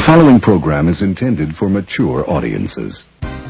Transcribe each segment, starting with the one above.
following program is intended for mature audiences.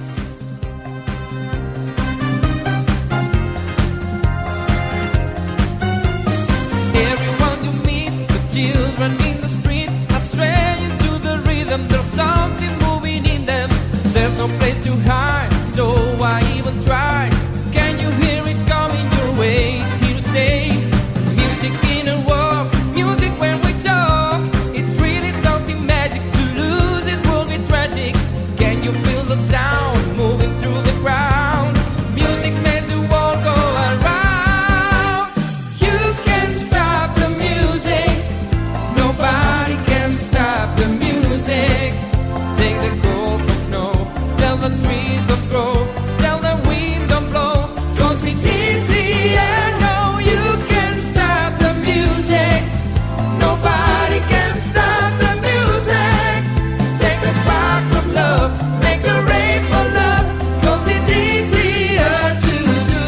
Everyone you meet, the children in the street, are straying to the rhythm. There's something moving in them. There's no place to hide, so why even try? Can you hear it coming your way? It's here to stay. Music in a walk, music when we talk. It's really something magic. To lose it will be tragic. Can you feel the sound moving through the crowd? Music makes the world go around. You can't stop the music. Nobody can stop the music. Take the cold from snow. Tell the trees don't grow. Tell the wind don't blow. 'Cause it's easy, I know you can stop the music. Nobody can stop the music. Take the spark from love. Make the rain for love. 'Cause it's easier to do.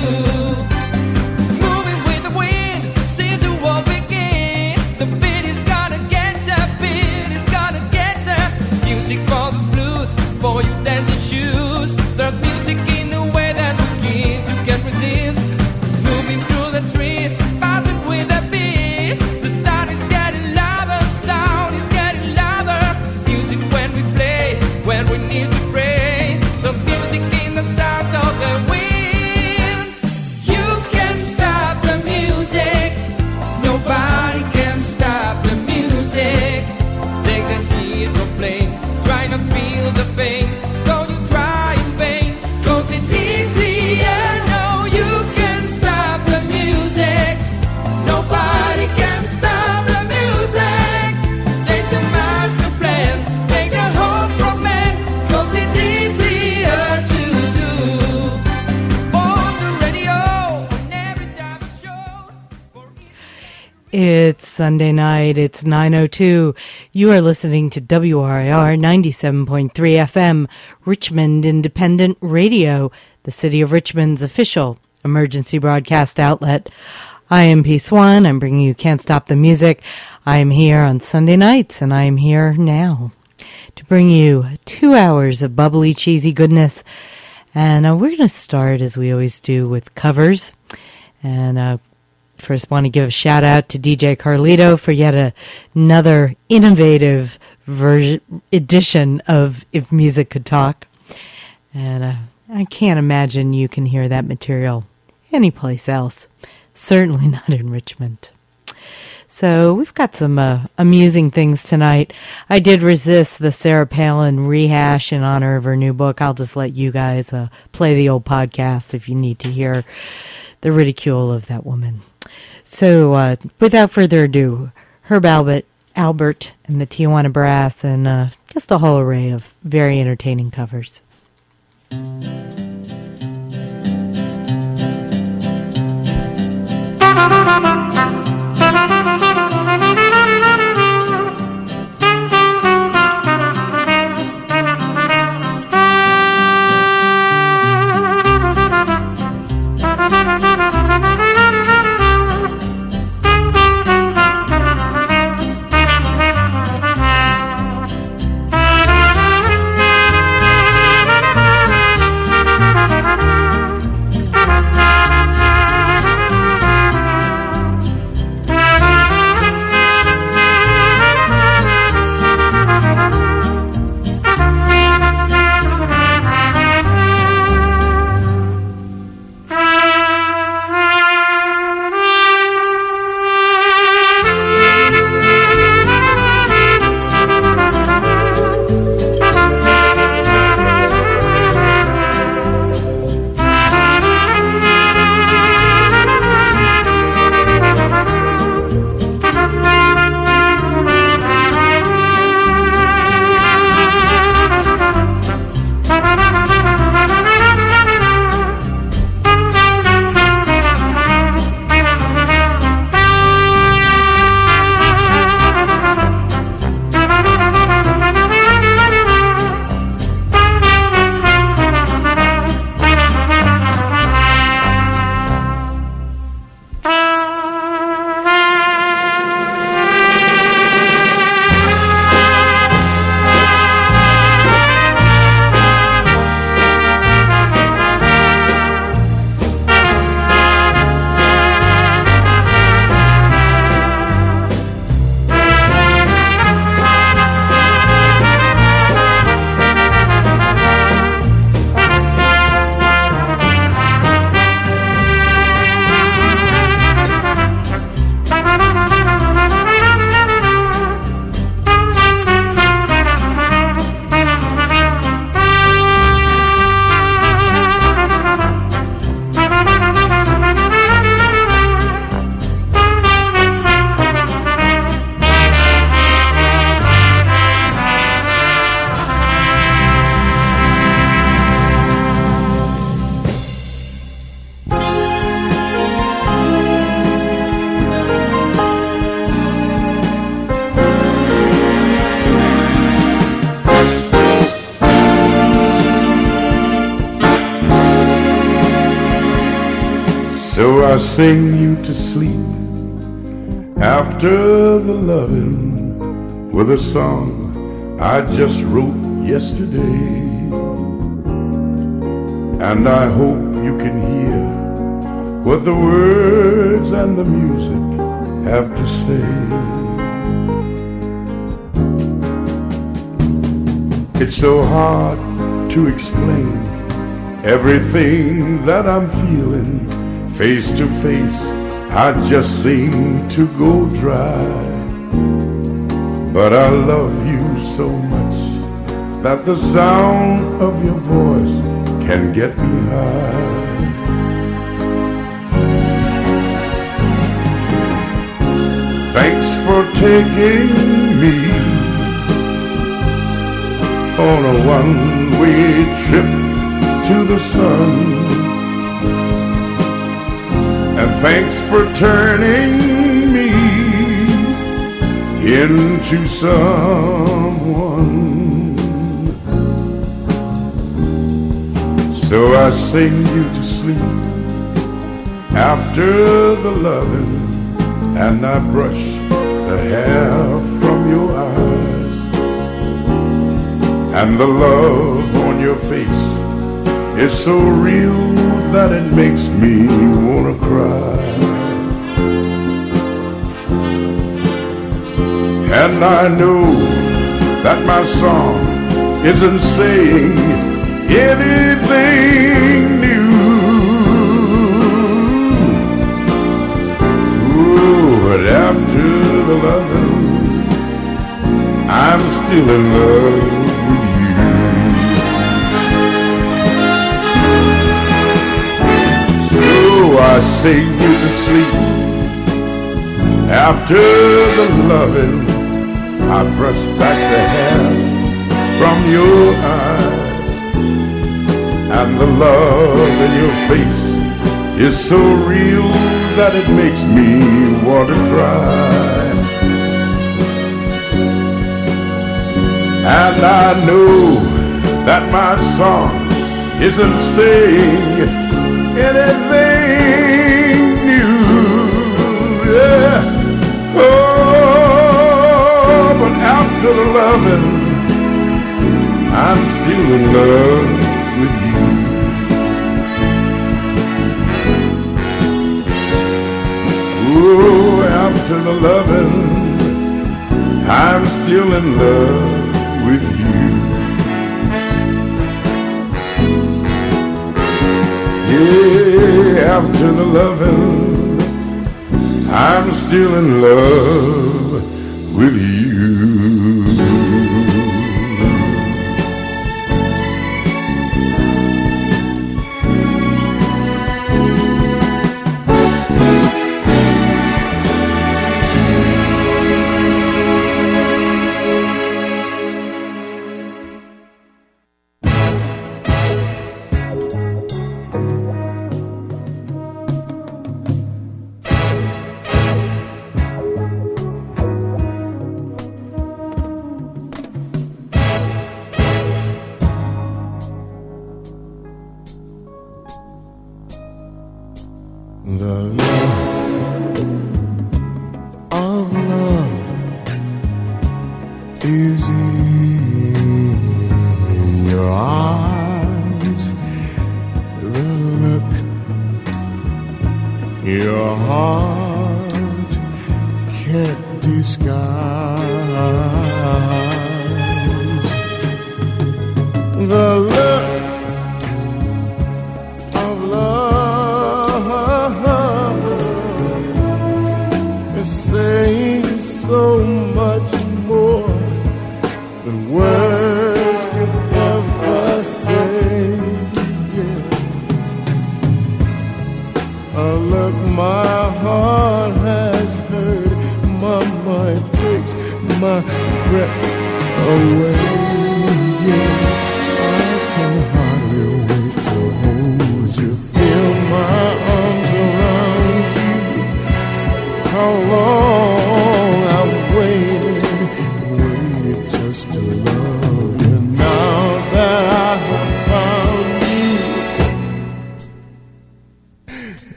Moving with the wind. See the world begin. The beat is gonna get up. Beat is gonna get up. Music for the blues. For your dancing shoes. There's music in the way that the kids you can't resist. Moving through the trees, passing with the beat. The sound is getting louder, sound is getting louder. Music when we play, when we need to pray. There's music in the sounds of the wind. You can't stop the music. Nobody can stop the music. Take the heat from flame. Try not feel the pain. Don't you try in vain. 'Cause it's easy, I know you can stop the music. Nobody can stop the music. Take the master plan. Take the hope from man. 'Cause it's easier to do. On the radio, on every time show. It's Sunday night. It's 9:02. You are listening to WRIR 97.3 FM, Richmond Independent Radio, the City of Richmond's official emergency broadcast outlet. I am P. Swan. I'm bringing you Can't Stop the Music. I am here on Sunday nights, and I am here now to bring you 2 hours of bubbly, cheesy goodness. And we're going to start, as we always do, with covers. And first want to give a shout out to DJ Carlito for yet another innovative edition of If Music Could Talk. And I can't imagine you can hear that material anyplace else. Certainly not in Richmond. So we've got some amusing things tonight. I did resist the Sarah Palin rehash in honor of her new book. I'll just let you guys play the old podcast if you need to hear the ridicule of that woman. So without further ado, Herb Albert and the Tijuana Brass, and just a whole array of very entertaining covers. I sing you to sleep after the loving with a song I just wrote yesterday. And I hope you can hear what the words and the music have to say. It's so hard to explain everything that I'm feeling. Face to face, I just seem to go dry. But I love you so much that the sound of your voice can get me high. Thanks for taking me on a one-way trip to the sun. And thanks for turning me into someone. So I sing you to sleep after the loving, and I brush the hair from your eyes, and the love on your face is so real that it makes me wanna cry. And I know that my song isn't saying anything new. Ooh, but after the loving, I'm still in love with you. So I sing you to sleep after the loving. I brush back the hair from your eyes, and the love in your face is so real that it makes me want to cry. And I know that my song isn't saying anything new. Yeah. Oh, but after the loving, I'm still in love with you. Oh, after the loving, I'm still in love with you. Yeah, after the loving, I'm still in love with you.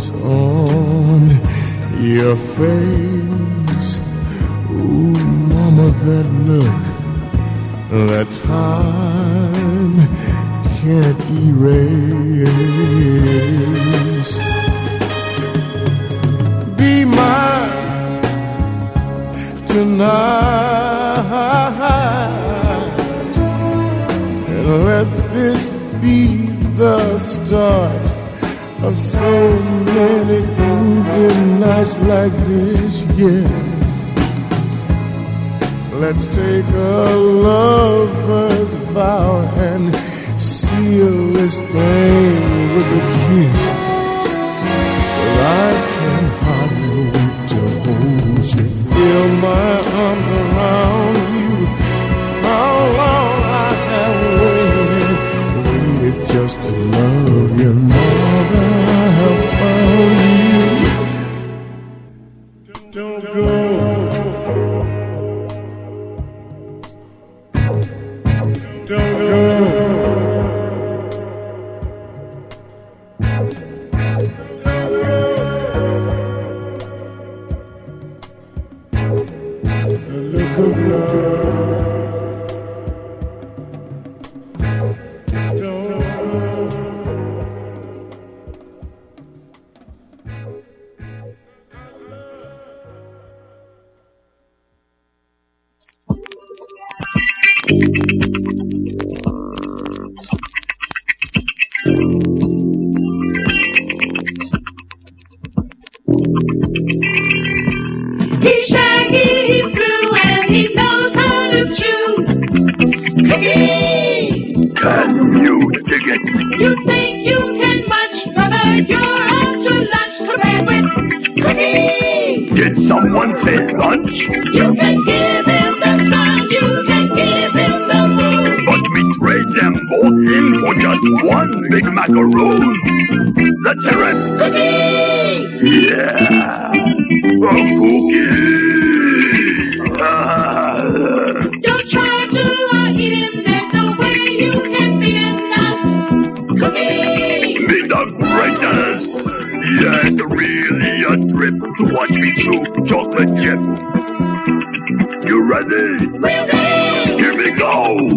looks on your face. Ooh, mama, that look, that time can't erase. Be mine tonight, and let this be the start of so many groovy nights like this, yeah. Let's take a lover's vow and seal this thing with a kiss. But I can hardly wait to hold you, feel my arms around you. How long I have waited just to love you more than I have found you. Don't go. Don't go. The look of love. Don't go. He's shaggy, he's blue, and he knows how to chew. Cookie! Can you dig it? You think you can much, brother? You're out to lunch compared with Cookie! Did someone say lunch? You can give him the sun, you can give him the moon. But we trade them both in for just one big macaroon. Let's hear it. Cookie! Yeah! A cookie! Don't try to eat him, there's no way you can beat him now. Cookie! Be the greatest! Yeah, it's really a trip to watch me chew chocolate chip. You ready? We're ready! Here we go!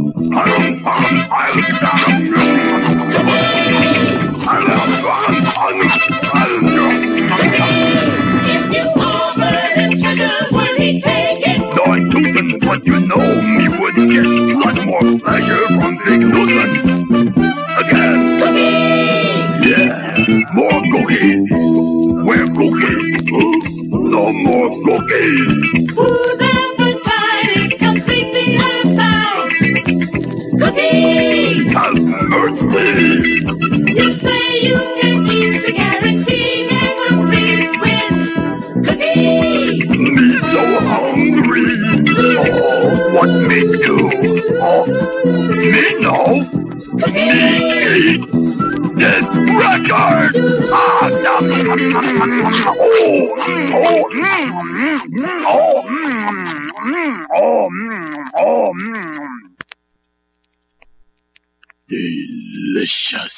If you offer him sugar, will he take it? No, I couldn't, but you know me would get much more pleasure from Big Newton. Again. Cookie! Yeah, more cookies. Where cookies? No more cookies. Whose appetite is completely outside? Cookie! Have mercy. You say you can eat the guarantee never freeze with Cookie! Me so hungry. Oh, what me do? Oh, me know. Me eat this record. Ah, nom, nom, nom, nom, nom. Delicious.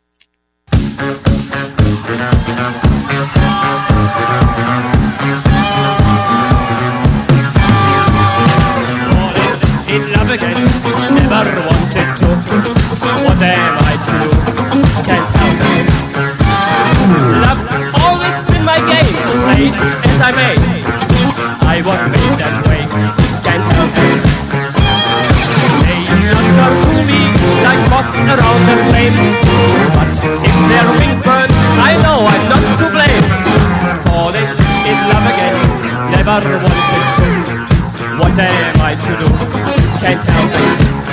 In love again, never wanted to. What am I to do? Can't help it. Love's always been my game, play it as I may. I was made that way, can't help it. They flutter to me like moths around the flame. But if their wings burn, I know I'm not to blame. Falling in love again, never wanted to. What am I to do? Can't help it.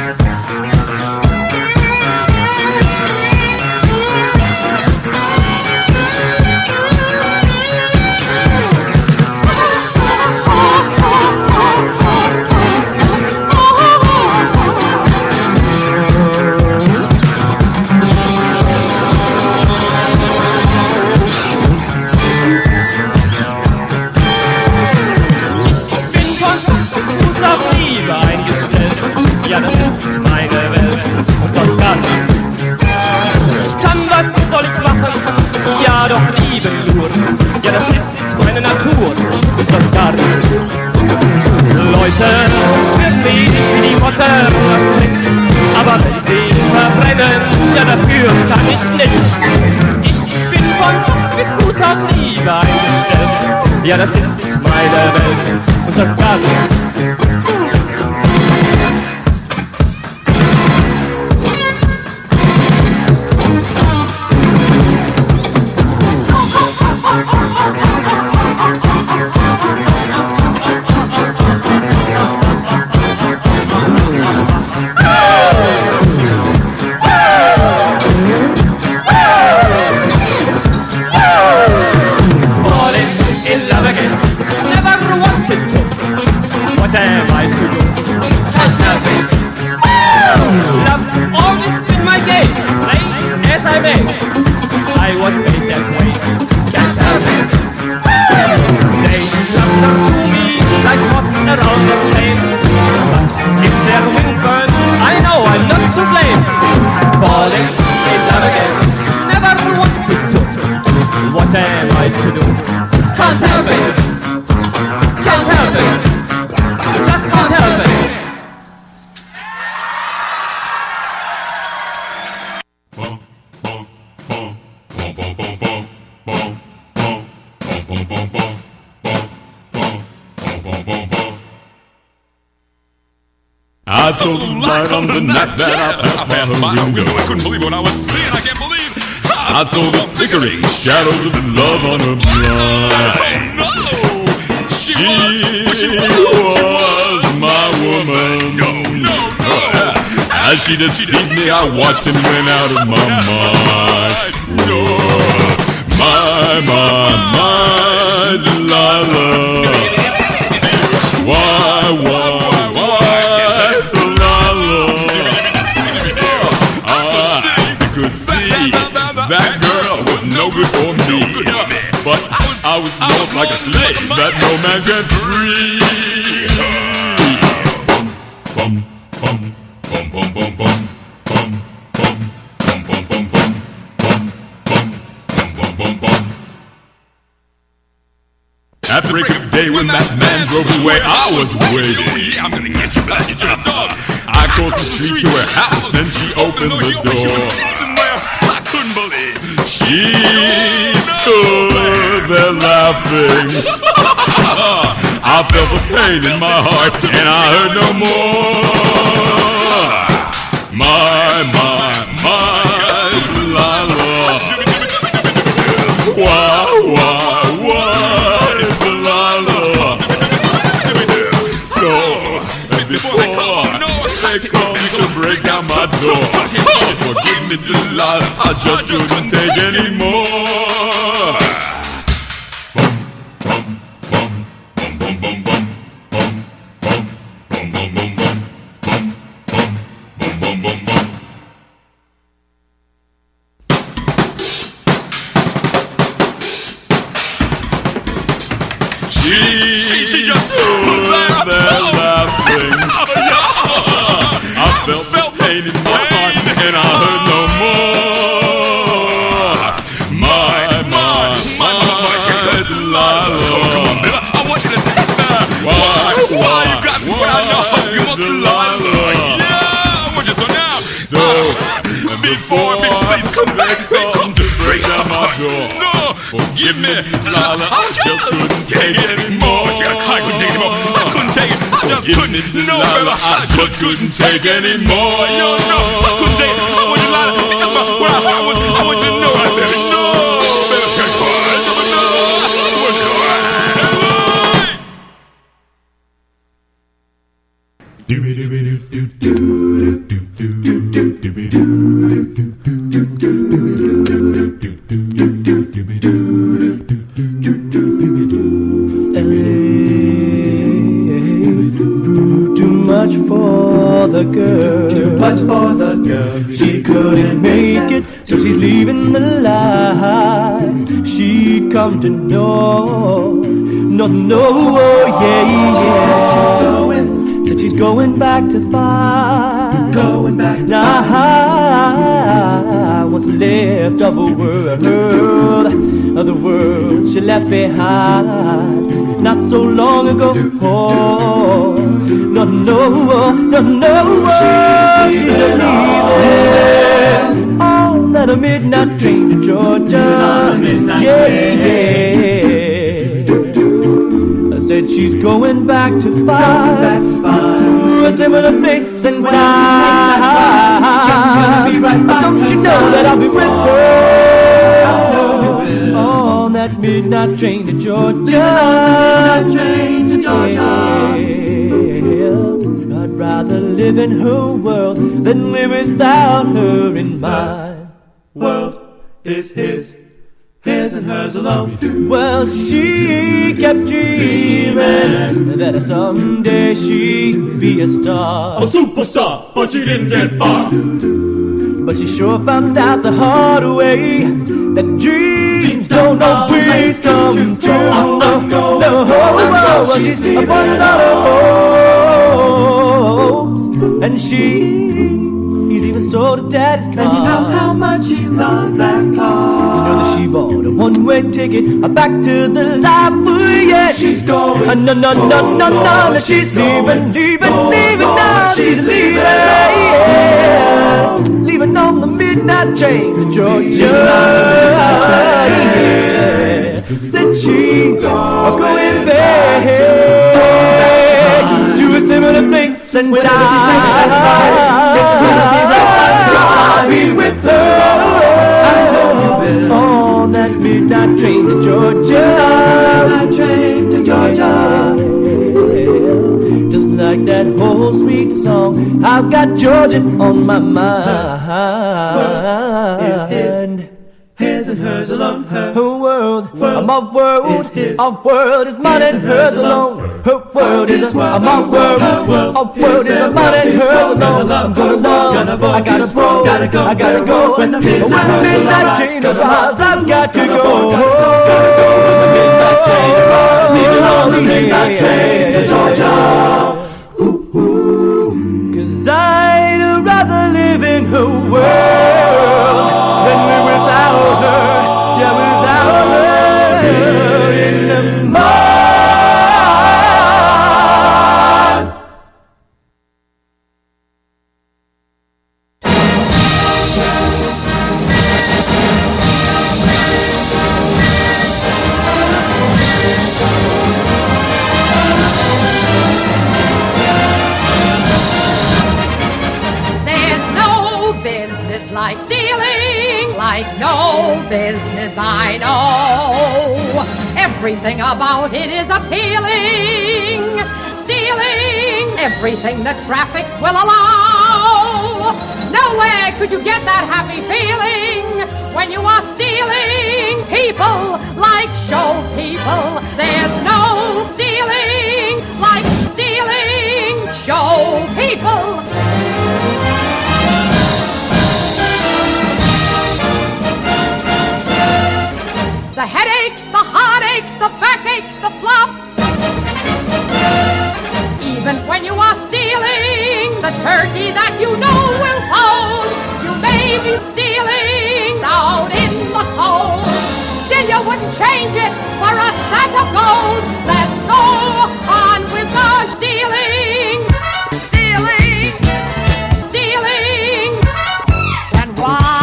Ja, das ist meine Welt und was dann? Ich kann, was soll ich machen? Ja, doch lieben Ja, das ist meine Welt. Und das gab what am I to do? Can't help it. Love's always been my game, play as I may. I was made that way, can't help it. They love to me like hot around the flame. But if their wings burn, I know I'm not to blame. Falling in love again, never wanted to. What am I to do? Can't help it. Can't help it. Just can't help it. I saw the light on the night that I passed by her window. I couldn't believe what I was seeing. I can't believe. I saw the flickering shadows of love on her blind. No, She was my woman. no. As she deceived me, I watched and went out of my mind. My Delilah. Why, Delilah? I could see that girl was no good for me. But I was more like a slave that no man can free. Bum, bum, bum, bum, bum, bum, bum, bum, bum, bum, bum, bum, bum, bum, bum, bum, bum. At break of day when that man drove away, I was waiting. Yeah, I'm gonna get you back. You're a dog. I crossed the street to her house and she opened the door. I couldn't believe. She stood there laughing. I felt the pain in my heart and I heard no more. My Delilah. Why, Delilah? So, before they call me to break down my door, forgive me, Delilah, I just couldn't take anymore. She just stood there laughing. I felt pain in my heart and I heard no more. My Delilah. Oh, come on, Miller. I want you to take that. Why you got me when I know you want Delilah? Yeah, I want you so now. So, before please come back, come to break down my door. No. Forgive me, Delilah, I just couldn't take it anymore. I couldn't take it anymore. I couldn't take it. I just couldn't. No, baby, I just couldn't take anymore. No, I couldn't take it. I want you to lie. That's where I want you to know that, baby. No, baby, no. Too much for the girl. Too much for the girl. She couldn't make it, so she's leaving the life she'd come to know. No, yeah. Said she's going back to fight. Going back. Now, what's left of a world she left behind not so long ago. Oh, no, she's leaving on that midnight train to Georgia. Yeah. she's going back to find a similar place and time. But don't you know that I'll be with her on that midnight train to Georgia? I'd rather live in her world than live without her in mine. World is his and hers alone. Well, she kept dreaming that someday she'd be a star, A superstar, but she didn't get far. but she sure found out the hard way that dreams don't always come true. No, well, she's a bundle of hopes, and he's even sold her daddy's car. And you know how much he loved that car. You know that she bought a one-way ticket back to the life. Yeah, she's going. No, she's leaving now. She's leaving, leaving on the midnight train to Georgia. Said she's going back to a similar place and time. I'll be with her on that midnight train to Georgia. Just like that whole sweet song, I've got Georgia on my mind. His and hers alone. Her world, my world, our world is mine and hers alone. Her world is my world, our world is mine and hers alone. I'm gonna love, I gotta go. When the midnight train arrives, I've got to go. When the midnight train arrives, leaving on the midnight train to Georgia. 'Cause I'd rather live in her world than live without her. Yeah, without her in the mind. Like stealing, like no business I know. Everything about it is appealing. Stealing everything that traffic will allow. Nowhere could you get that happy feeling when you are stealing people like show people. There's no stealing like stealing show people. The headaches, the heartaches, the backaches, the flops. Even when you are stealing the turkey that you know will fold, you may be stealing out in the cold. Still you wouldn't change it for a sack of gold. Let's go on with the stealing. Stealing, stealing, and why?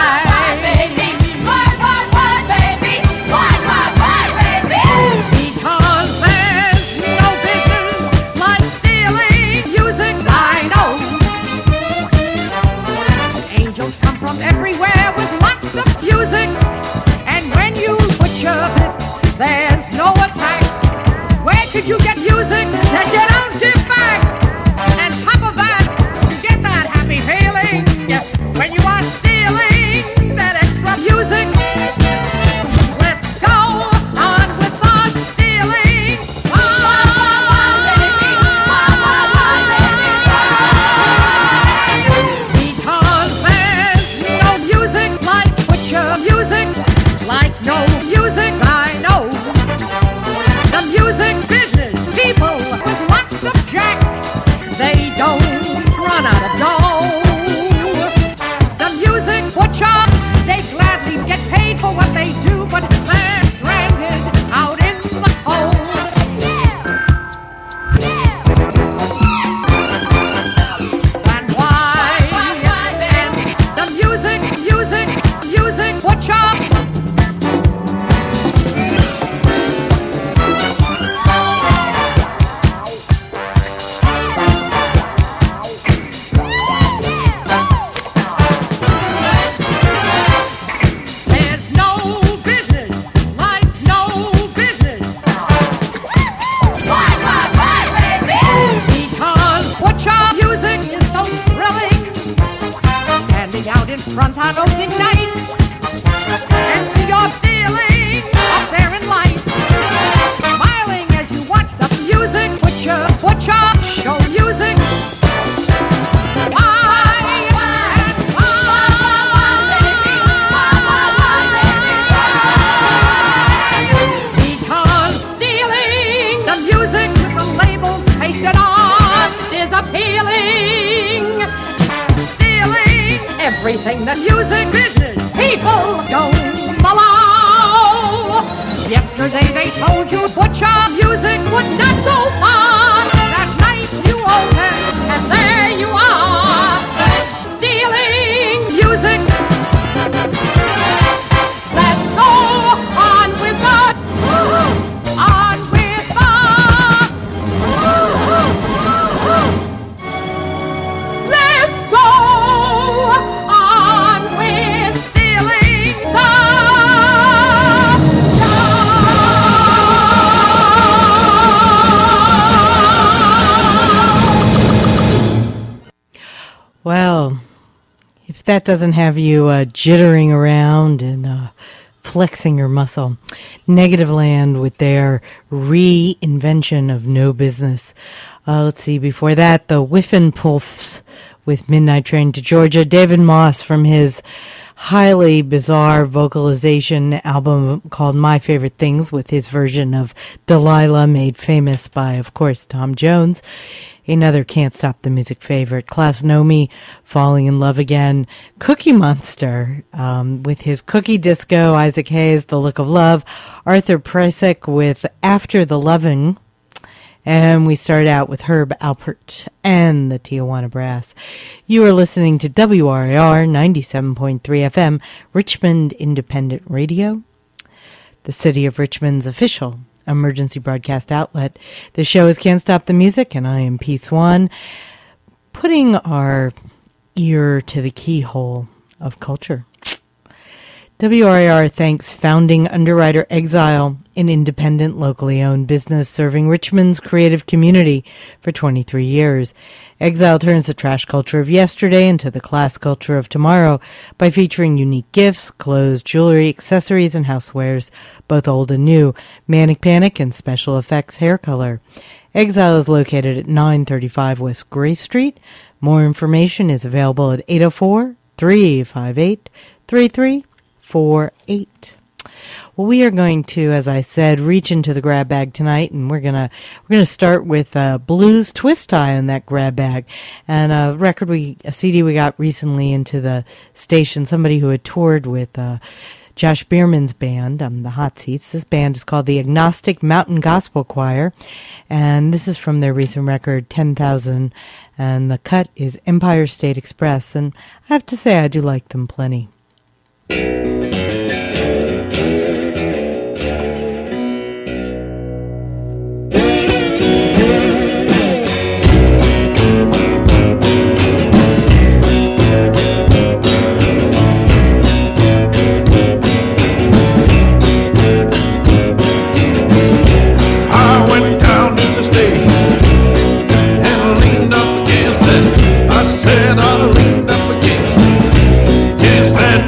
Everywhere with lots of music, and when you butcher it, there's no attack. Where could you get music that you don't give back? And top of that, you get that happy feeling when you are stealing that extra music. Let's go on with the stealing. Because there's no music like butcher music, like no music. anything the music business people don't allow. Yesterday they told you butcher music would not go far. That night you open and there you are, stealing music. Let's go on with the, on with the, let's go on with stealing the. Well, if that doesn't have you jittering around and flexing your muscle, Negativland with their reinvention of No Business. Let's see, before that, the Whiffenpools with Midnight Train to Georgia. David Moss from his highly bizarre vocalization album called My Favorite Things with his version of Delilah, made famous by, of course, Tom Jones. Another Can't Stop the Music favorite. Klaus Nomi, Falling in Love Again. Cookie Monster with his Cookie Disco. Isaac Hayes, The Look of Love. Arthur Pricek with After the Lovin'. And we start out with Herb Alpert and the Tijuana Brass. You are listening to WRIR 97.3 FM, Richmond Independent Radio, the City of Richmond's official emergency broadcast outlet. The show is Can't Stop the Music, and I am P. Swan, putting our ear to the keyhole of culture. WRIR thanks founding underwriter Exile, an independent, locally owned business serving Richmond's creative community for 23 years. Exile turns the trash culture of yesterday into the class culture of tomorrow by featuring unique gifts, clothes, jewelry, accessories, and housewares, both old and new, Manic Panic, and special effects hair color. Exile is located at 935 West Gray Street. More information is available at 804-358-3348. Well, we are going to, as I said, reach into the grab bag tonight, and we're gonna start with Blues Twist Tie on that grab bag, and a CD we got recently into the station. Somebody who had toured with Josh Bierman's band, the Hot Seats. This band is called the Agnostic Mountain Gospel Choir, and this is from their recent record 10,000, and the cut is Empire State Express, and I have to say I do like them plenty. Can't stand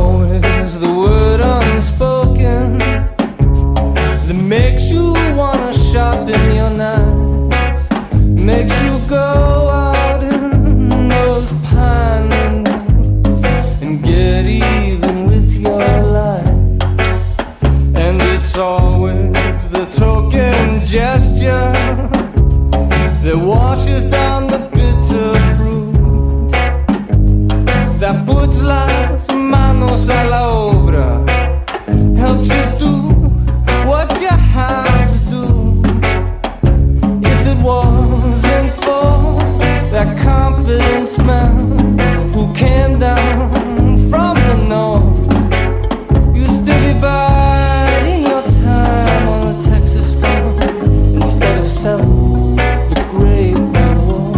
always the word unspoken that makes you wanna sharpen your knife, makes you go out in those pine woods and get even with your life. And it's always the token gesture that washes down the bitter fruit, that puts las manos a la obra, helps you do what you have to do. If it wasn't for that confidence man who came down from the north, you'd still be biding your time on the Texas farm instead of selling the Great War.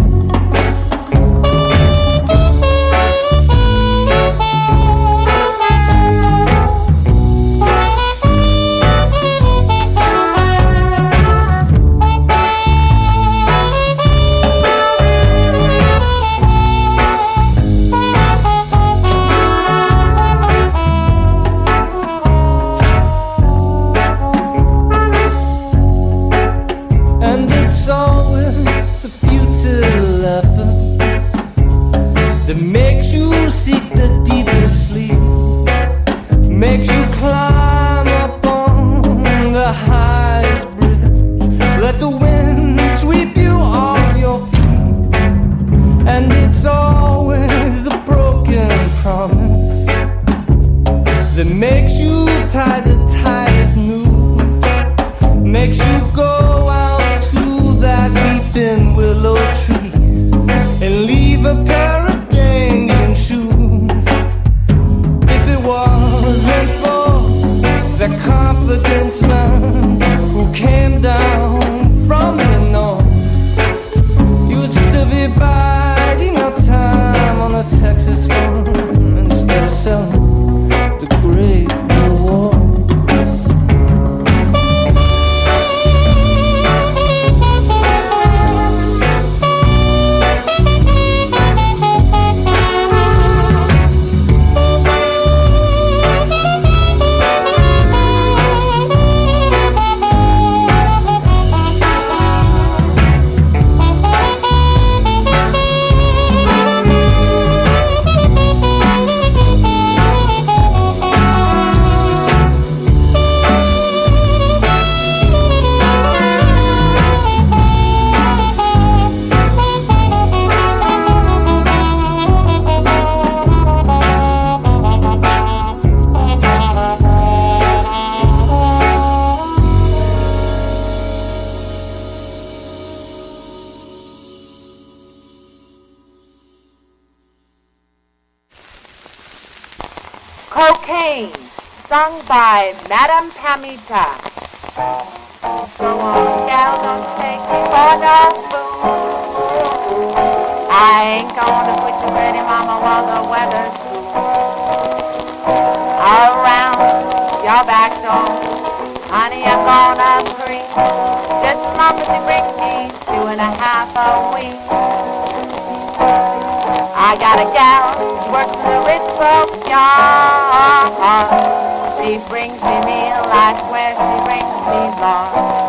And it's always the futile effort that makes you seek the deepest sleep, makes you climb up on the highest bridge, let the wind sweep you off your feet. And it's always the broken promise that makes you tie the tightest noose, makes you go out to that weeping willow tree and leave a pair of dangling shoes. If it wasn't for the confidence man who came down from the north, you would still be biding your time on the Texas farm instead of selling the Great War. Cocaine, sung by Madame Pamita. Come on, gal, don't take me for no fool. I ain't gonna put you ready, mama, while the weather's cool. Around your back door, honey, I'm gonna creep. Just as long as you bring me 2.5 a week. I got a gal, she works in the rich folks' yard. She brings me meal, I swear she brings me Lord.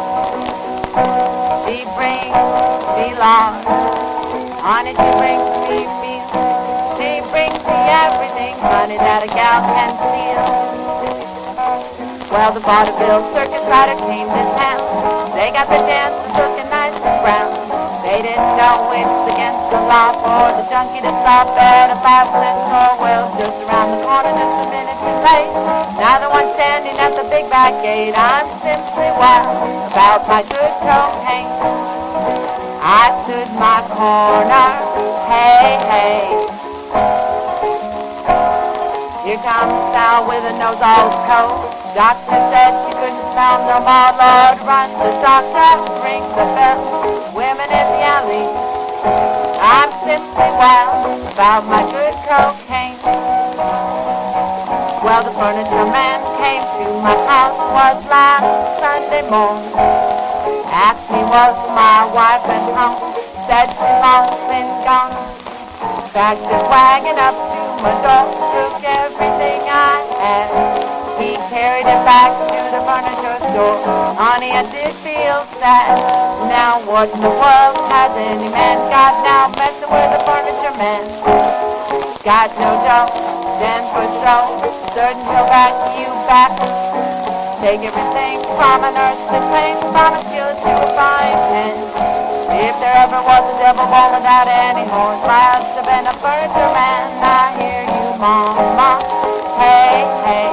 She brings me Lord. Honey, she brings me meal. She brings me everything, honey, that a gal can feel. Well, the vaudeville circus rider came to town. They got the dancers looking nice and brown. They didn't know it's against the law for the junkie to stop at a 5-cent store. Well, just around the corner, just a minute too late. Now the one standing at the big back gate. I'm simply wild about my good cocaine. I stood my corner, hey, hey. Here comes Sal with a nose all cold. Doctor said she couldn't smell no more. Lord, run the doctor, ring the bell. Women in the alley, I'm simply wild about my good cocaine. Well, the furniture man came to my house, was last Sunday morning. Asked me was my wife at home, said she's long been gone. Backed his wagon up to Commodore took everything I had. He carried it back to the furniture store. Honey, I did feel sad. Now what in the world has any man got now messing with a furniture man? Got no dough, then for show, certain he'll back you back. Take everything from an earthly plane, promise you'll do a fine pen. If there ever was a devil born without any horns, must have been a furniture man. I hear you, mama, hey, hey.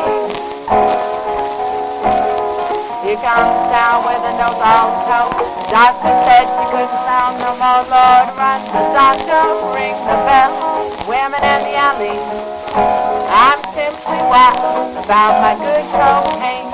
Here comes down with a nose all toe. Doctor said she couldn't sound no more. Lord, run the doctor, ring the bell. Women in the alley, I'm simply wild about my good cocaine.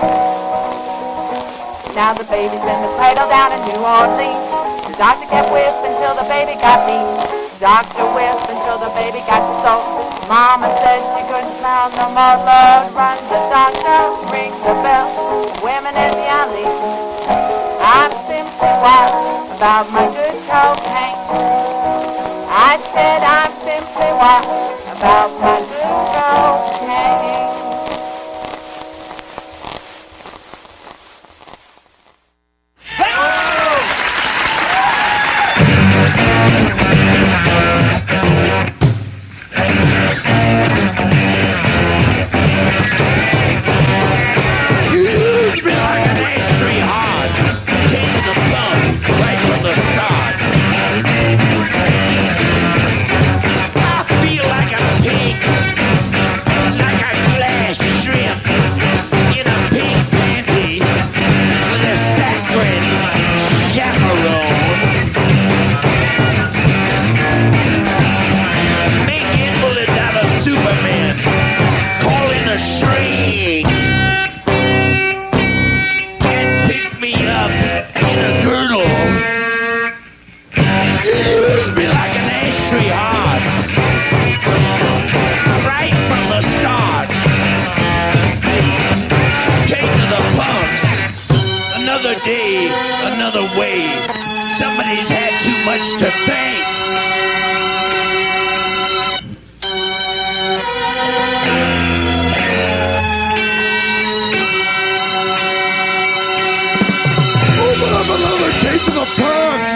Now the baby's in the cradle down in New Orleans. The doctor kept whipping till the baby got me. Doctor whipped until the baby got so. Mama said she couldn't smile no more. Lord, run the doctor, ring the bell. Women in the alley, I'm simply wild about my good cocaine. I said I'm simply wild about my good cocaine. Use me like an ashtray hard. Case of the plum, right from the start. I feel like a pig, like a glass shrimp in a pink panty with a saccharine chaperone. Make invalids out of Superman, call in a shrink, and pick me up in a girdle. Use me like an ashtray hard, right from the start. Case of the punks, another day, another way. Somebody's had too much to think. Open up another case of the punks.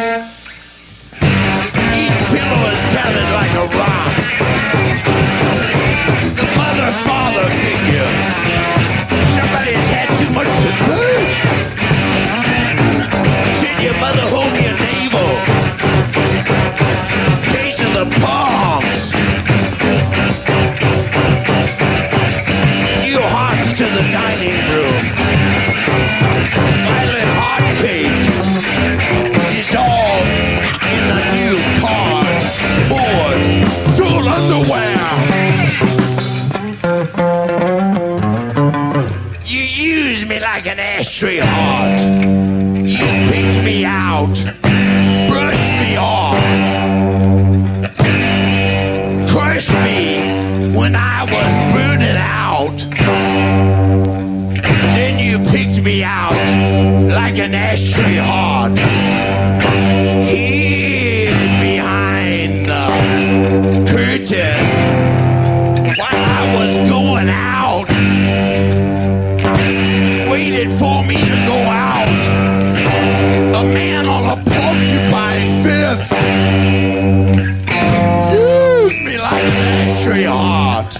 Each pillow is counted like a rock. The mother-father figure. Somebody's had too much to think. Should your mother hold your navel? Case of the punks. You hearts to the dining room. Violet heart cake is all in the new cars, boards, tool underwear. You use me like an ashtray heart. You picked me out, brushed me off, crushed me when I was burning out. Then you picked me out like an ashtray heart. Hid behind the curtain while I was going out. Waited for me to go out. A man on a porcupine fence. Use me like an ashtray heart.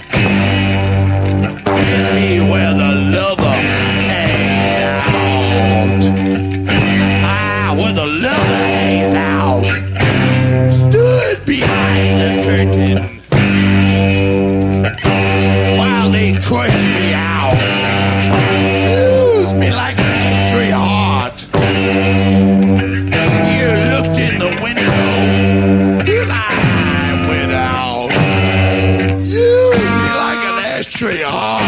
Hit me where the lover hangs out. Ah, where the lover hangs out. Stood behind the curtain while they crushed me out. Use me like an ashtray heart. You looked in the window till I went out. Use me like an ashtray heart.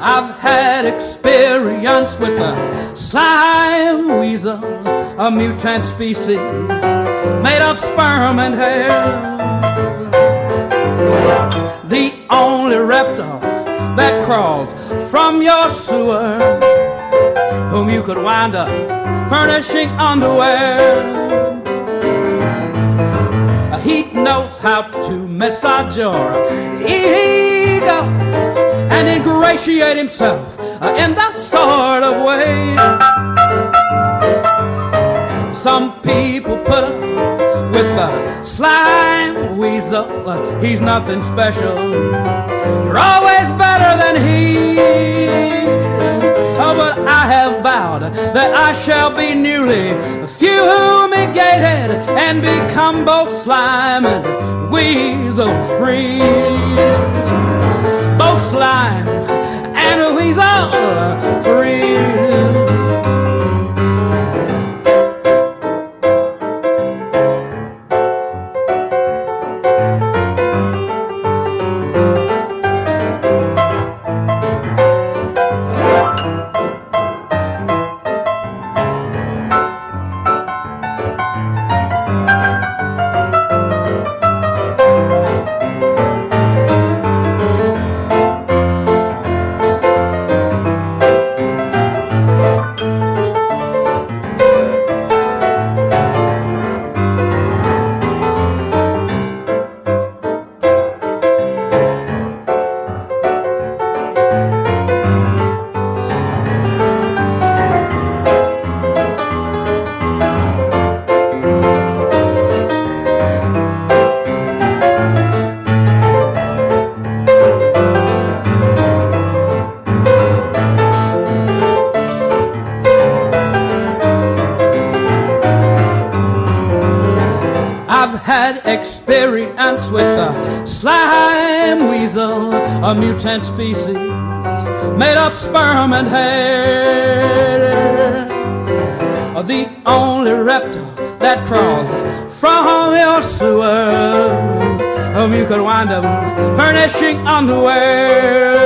I've had experience with a slime weasel, a mutant species made of sperm and hair. The only reptile that crawls from your sewer, whom you could wind up furnishing underwear. He knows how to massage your ego and ingratiate himself in that sort of way. Some people put up with the slime weasel. He's nothing special. You're always better than he. Oh, but I have vowed that I shall be newly fumigated and become both slime and weasel free. Both slime and weasel free. Experience with the slime weasel, a mutant species made of sperm and hair. The only reptile that crawls from your sewer, whom you could wind up furnishing underwear.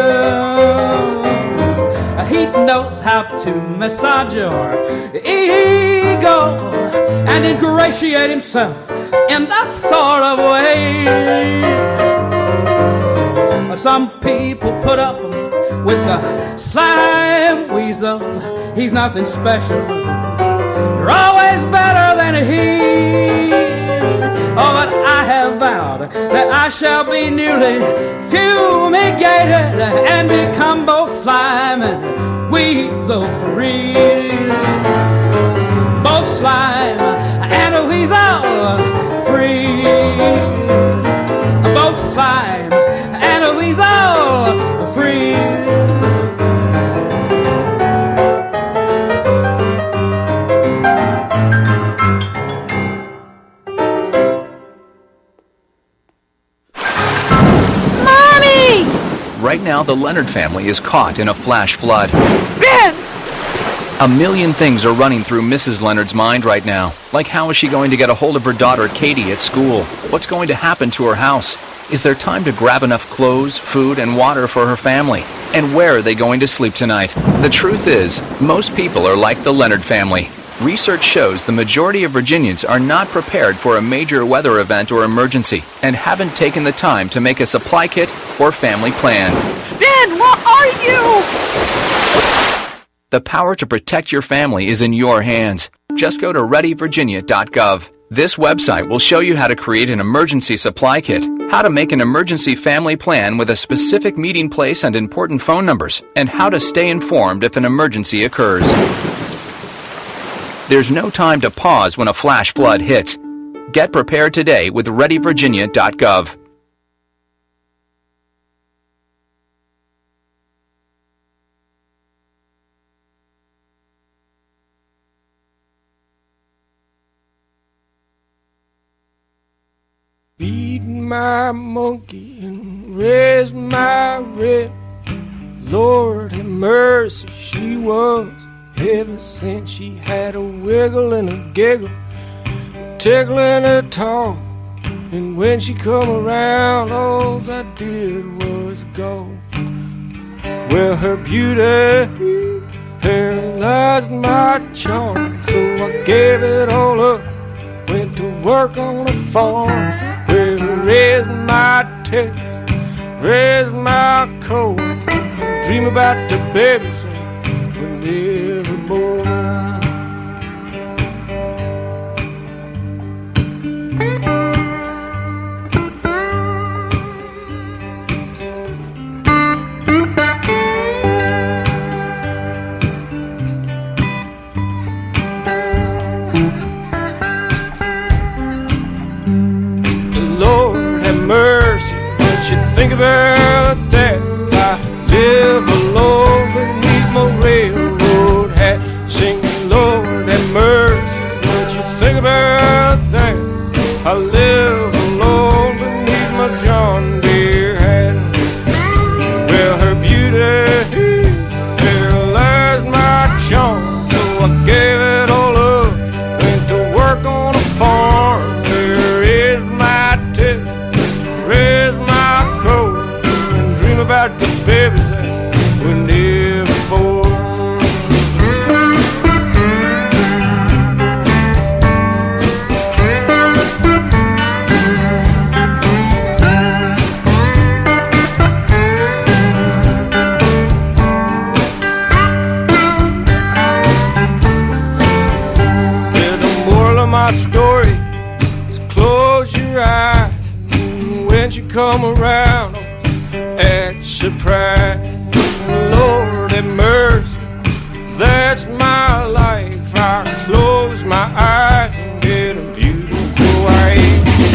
He knows how to massage your ego and ingratiate himself in that sort of way. Some people put up with the slime weasel. He's nothing special. You're always better than he. Oh, but I have vowed that I shall be newly fumigated and become both slime and weasel free. Both slime and weasel free. Both slime and weasel free. Right now, the Leonard family is caught in a flash flood. Ben! A million things are running through Mrs. Leonard's mind right now. Like, how is she going to get a hold of her daughter, Katie, at school? What's going to happen to her house? Is there time to grab enough clothes, food, and water for her family? And where are they going to sleep tonight? The truth is, most people are like the Leonard family. Research shows the majority of Virginians are not prepared for a major weather event or emergency and haven't taken the time to make a supply kit or family plan. Ben, where are you? The power to protect your family is in your hands. Just go to readyvirginia.gov. This website will show you how to create an emergency supply kit, how to make an emergency family plan with a specific meeting place and important phone numbers, and how to stay informed if an emergency occurs. There's no time to pause when a flash flood hits. Get prepared today with readyvirginia.gov. Feed my monkey and raise my rib. Lord have mercy, she was ever since she had a wiggle and a giggle, a tickle and a talk. And when she come around, all I did was go. Well, her beauty paralyzed my charm, so I gave it all up. Went to work on a farm where I raised my test, raised my cold, dream about the babies that were never born. Mercy, don't you think about that? I live alone beneath my railroad hat, singing, Lord have mercy, don't you think about that? I live alone beneath my John Deere hat. Well, her beauty paralyzed my charm, so I gave it all up. Went to work on a farm, where is my tip? Raise my coat and dream about the babies that were never born. Yeah, the moral of my story is close your eyes. When you come around, act surprised. Lord have mercy, that's my life. I close my eyes and get a beautiful wife.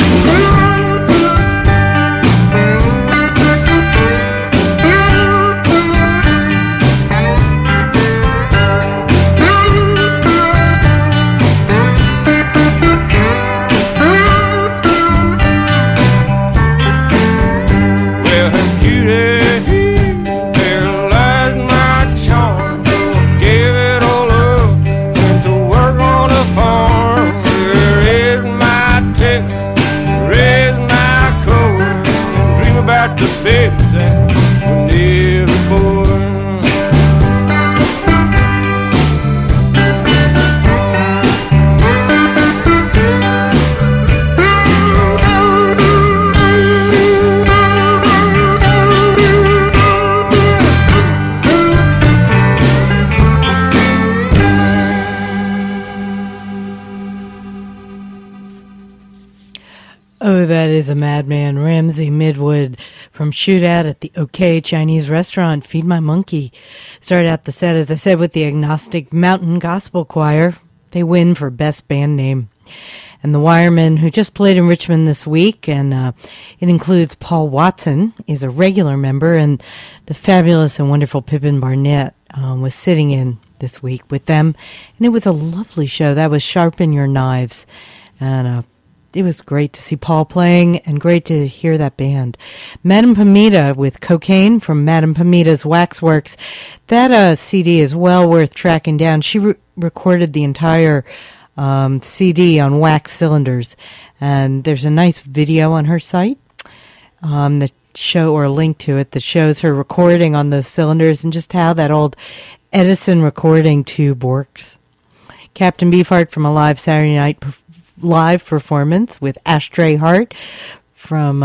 That is a madman, Ramsey Midwood from Shootout at the OK Chinese restaurant, Feed My Monkey. Started out the set, as I said, with the Agnostic Mountain Gospel Choir. They win for Best Band Name. And the Wiremen, who just played in Richmond this week, and it includes Paul Watson, is a regular member, and the fabulous and wonderful Pippin Barnett was sitting in this week with them. And it was a lovely show. That was Sharpen Your Knives. And it was great to see Paul playing and great to hear that band. Madame Pamita with Cocaine from Madame Pamita's Waxworks. That CD is well worth tracking down. She recorded the entire CD on wax cylinders. And there's a nice video on her site that show, or a link to it, that shows her recording on those cylinders and just how that old Edison recording tube works. Captain Beefheart from a live Saturday night live performance with Ashtray Heart from,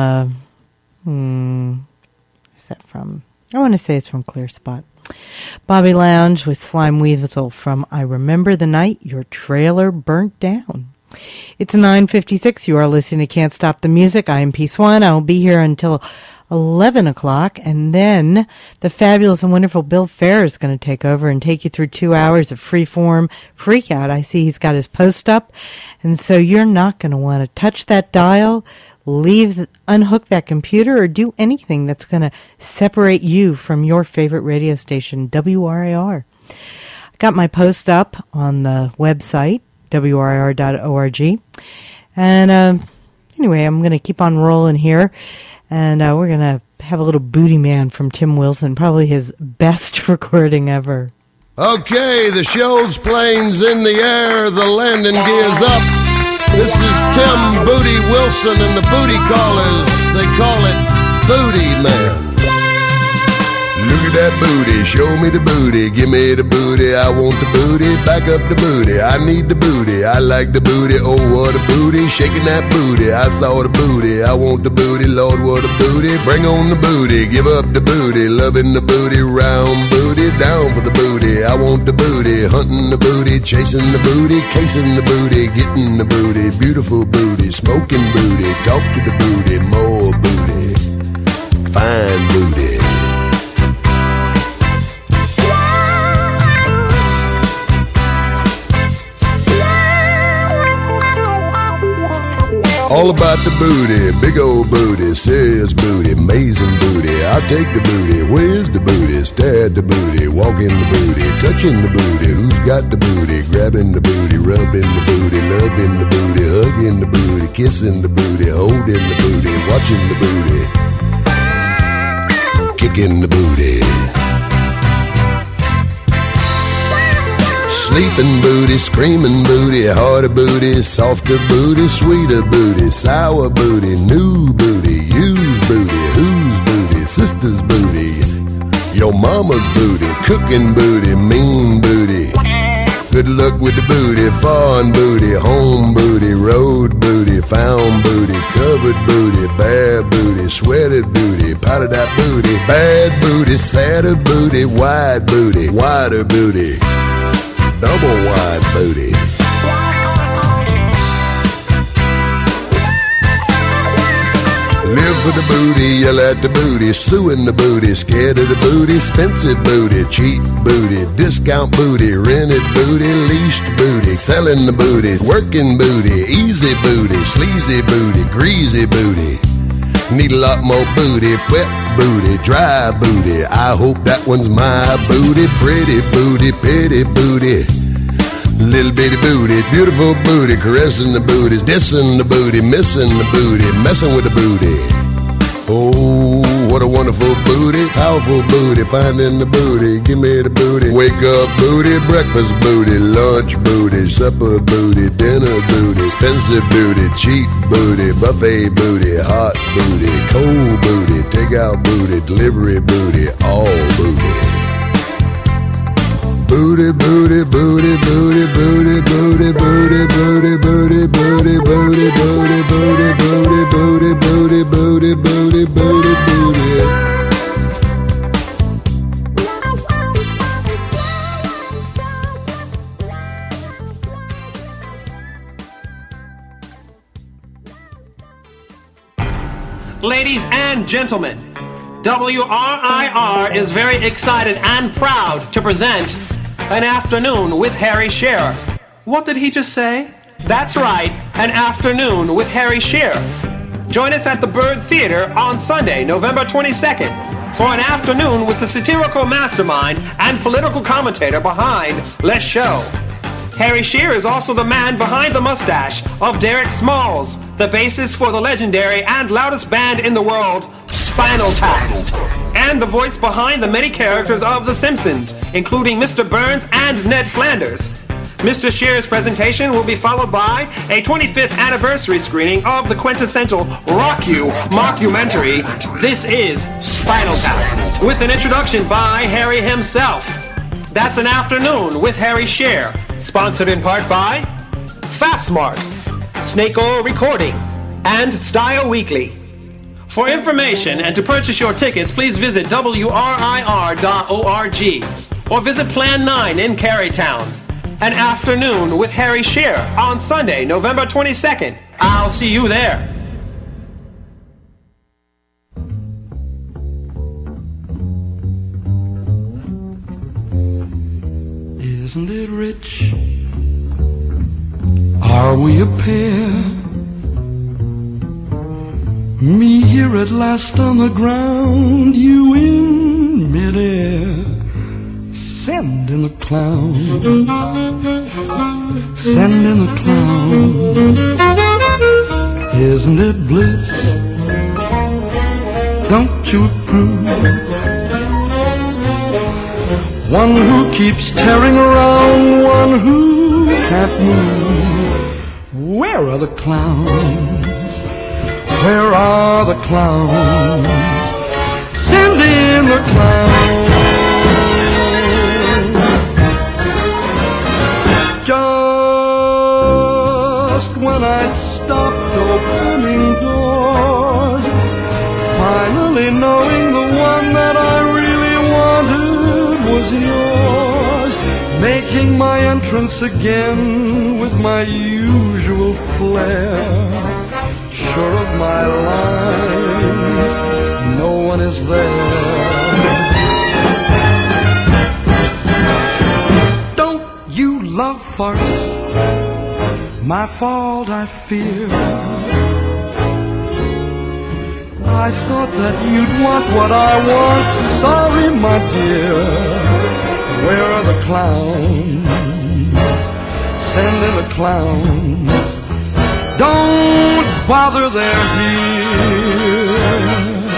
is that from? I want to say it's from Clear Spot. Bobby Lounge with Slime Weasel from I Remember the Night Your Trailer Burnt Down. It's 9:56. You are listening to Can't Stop the Music. I am Peace One. I will be here until 11 o'clock, and then the fabulous and wonderful Bill Fair is going to take over and take you through 2 hours of freeform freakout. I see he's got his post up, and so you're not going to want to touch that dial, unhook that computer, or do anything that's going to separate you from your favorite radio station, WRIR. I got my post up on the website, WRIR.org, and anyway, I'm going to keep on rolling here. And we're going to have a little Booty Man from Tim Wilson, probably his best recording ever. Okay, the show's planes in the air, the landing gear's up. This is Tim Booty Wilson and the Booty Callers. They call it Booty Man. Look at that booty, show me the booty, give me the booty, I want the booty, back up the booty, I need the booty, I like the booty, oh what a booty, shaking that booty, I saw the booty, I want the booty, Lord what a booty, bring on the booty, give up the booty, loving the booty, round booty, down for the booty, I want the booty, hunting the booty, chasing the booty, casing the booty, getting the booty, beautiful booty, smoking booty, talk to the booty, more booty, fine booty. All about the booty, big old booty, serious booty, amazing booty. I'll take the booty, where's the booty? Stare at the booty, walk in the booty, touching the booty. Who's got the booty? Grabbing the booty, rubbing the booty, loving the booty, hugging the booty, kissing the booty, holding the booty, watching the booty, kicking the booty. Sleeping booty, screaming booty, harder booty, softer booty, sweeter booty, sour booty, new booty, used booty, whose booty, sister's booty, your mama's booty, cooking booty, mean booty. Good luck with the booty, foreign booty, home booty, road booty, found booty, covered booty, bare booty, sweated booty, powdered out booty, bad booty, sadder booty, wide booty, wider booty, double wide booty. Live for the booty, yell at the booty, suing the booty, scared of the booty, expensive booty, cheap booty, discount booty, rented booty, leased booty, selling the booty, working booty, easy booty, sleazy booty, greasy booty. Need a lot more booty, wet booty, dry booty. I hope that one's my booty, pretty booty, pity booty. Little bitty booty, beautiful booty, caressing the booty, dissing the booty, missing the booty, messing with the booty. Oh, what a wonderful booty, powerful booty, finding the booty, give me the booty. Wake up booty, breakfast booty, lunch booty, supper booty, dinner booty, expensive booty, cheap booty, buffet booty, hot booty, cold booty, takeout booty, delivery booty, all booty. Booty, booty, booty, booty, booty, booty, booty, booty, booty, booty, booty, booty, booty, booty, booty, booty, booty, booty, booty. Ladies and gentlemen, WRIR is very excited and proud to present An Afternoon with Harry Shearer. What did he just say? That's right, An Afternoon with Harry Shearer. Join us at the Bird Theater on Sunday, November 22nd, for an afternoon with the satirical mastermind and political commentator behind Let's Show. Harry Shearer is also the man behind the mustache of Derek Smalls, the bassist for the legendary and loudest band in the world, Spinal Tap, and the voice behind the many characters of The Simpsons, including Mr. Burns and Ned Flanders. Mr. Shearer's presentation will be followed by a 25th anniversary screening of the quintessential Rock You mockumentary, This Is Spinal Tap, with an introduction by Harry himself. That's An Afternoon with Harry Shearer, sponsored in part by Fastmark, Snake Oil Recording, and Style Weekly. For information and to purchase your tickets, please visit WRIR.org or visit Plan 9 in Carytown. An Afternoon with Harry Shearer on Sunday, November 22nd. I'll see you there. Isn't it rich? Are we a pair? Me here at last on the ground, you in midair. Send in the clown, send in the clown. Isn't it bliss? Don't you approve? One who keeps tearing around, one who can't move. Where are the clowns? Where are the clowns? send in the clowns. Just when I stopped opening doors, finally knowing the one that I really wanted was yours, making my entrance again with my usual flair, sure of my lines, no one is there. Don't you love farce? My fault, I fear. I thought that you'd want what I want. Sorry, my dear. Where are the clowns? Send in the clowns. Don't bother, they're here.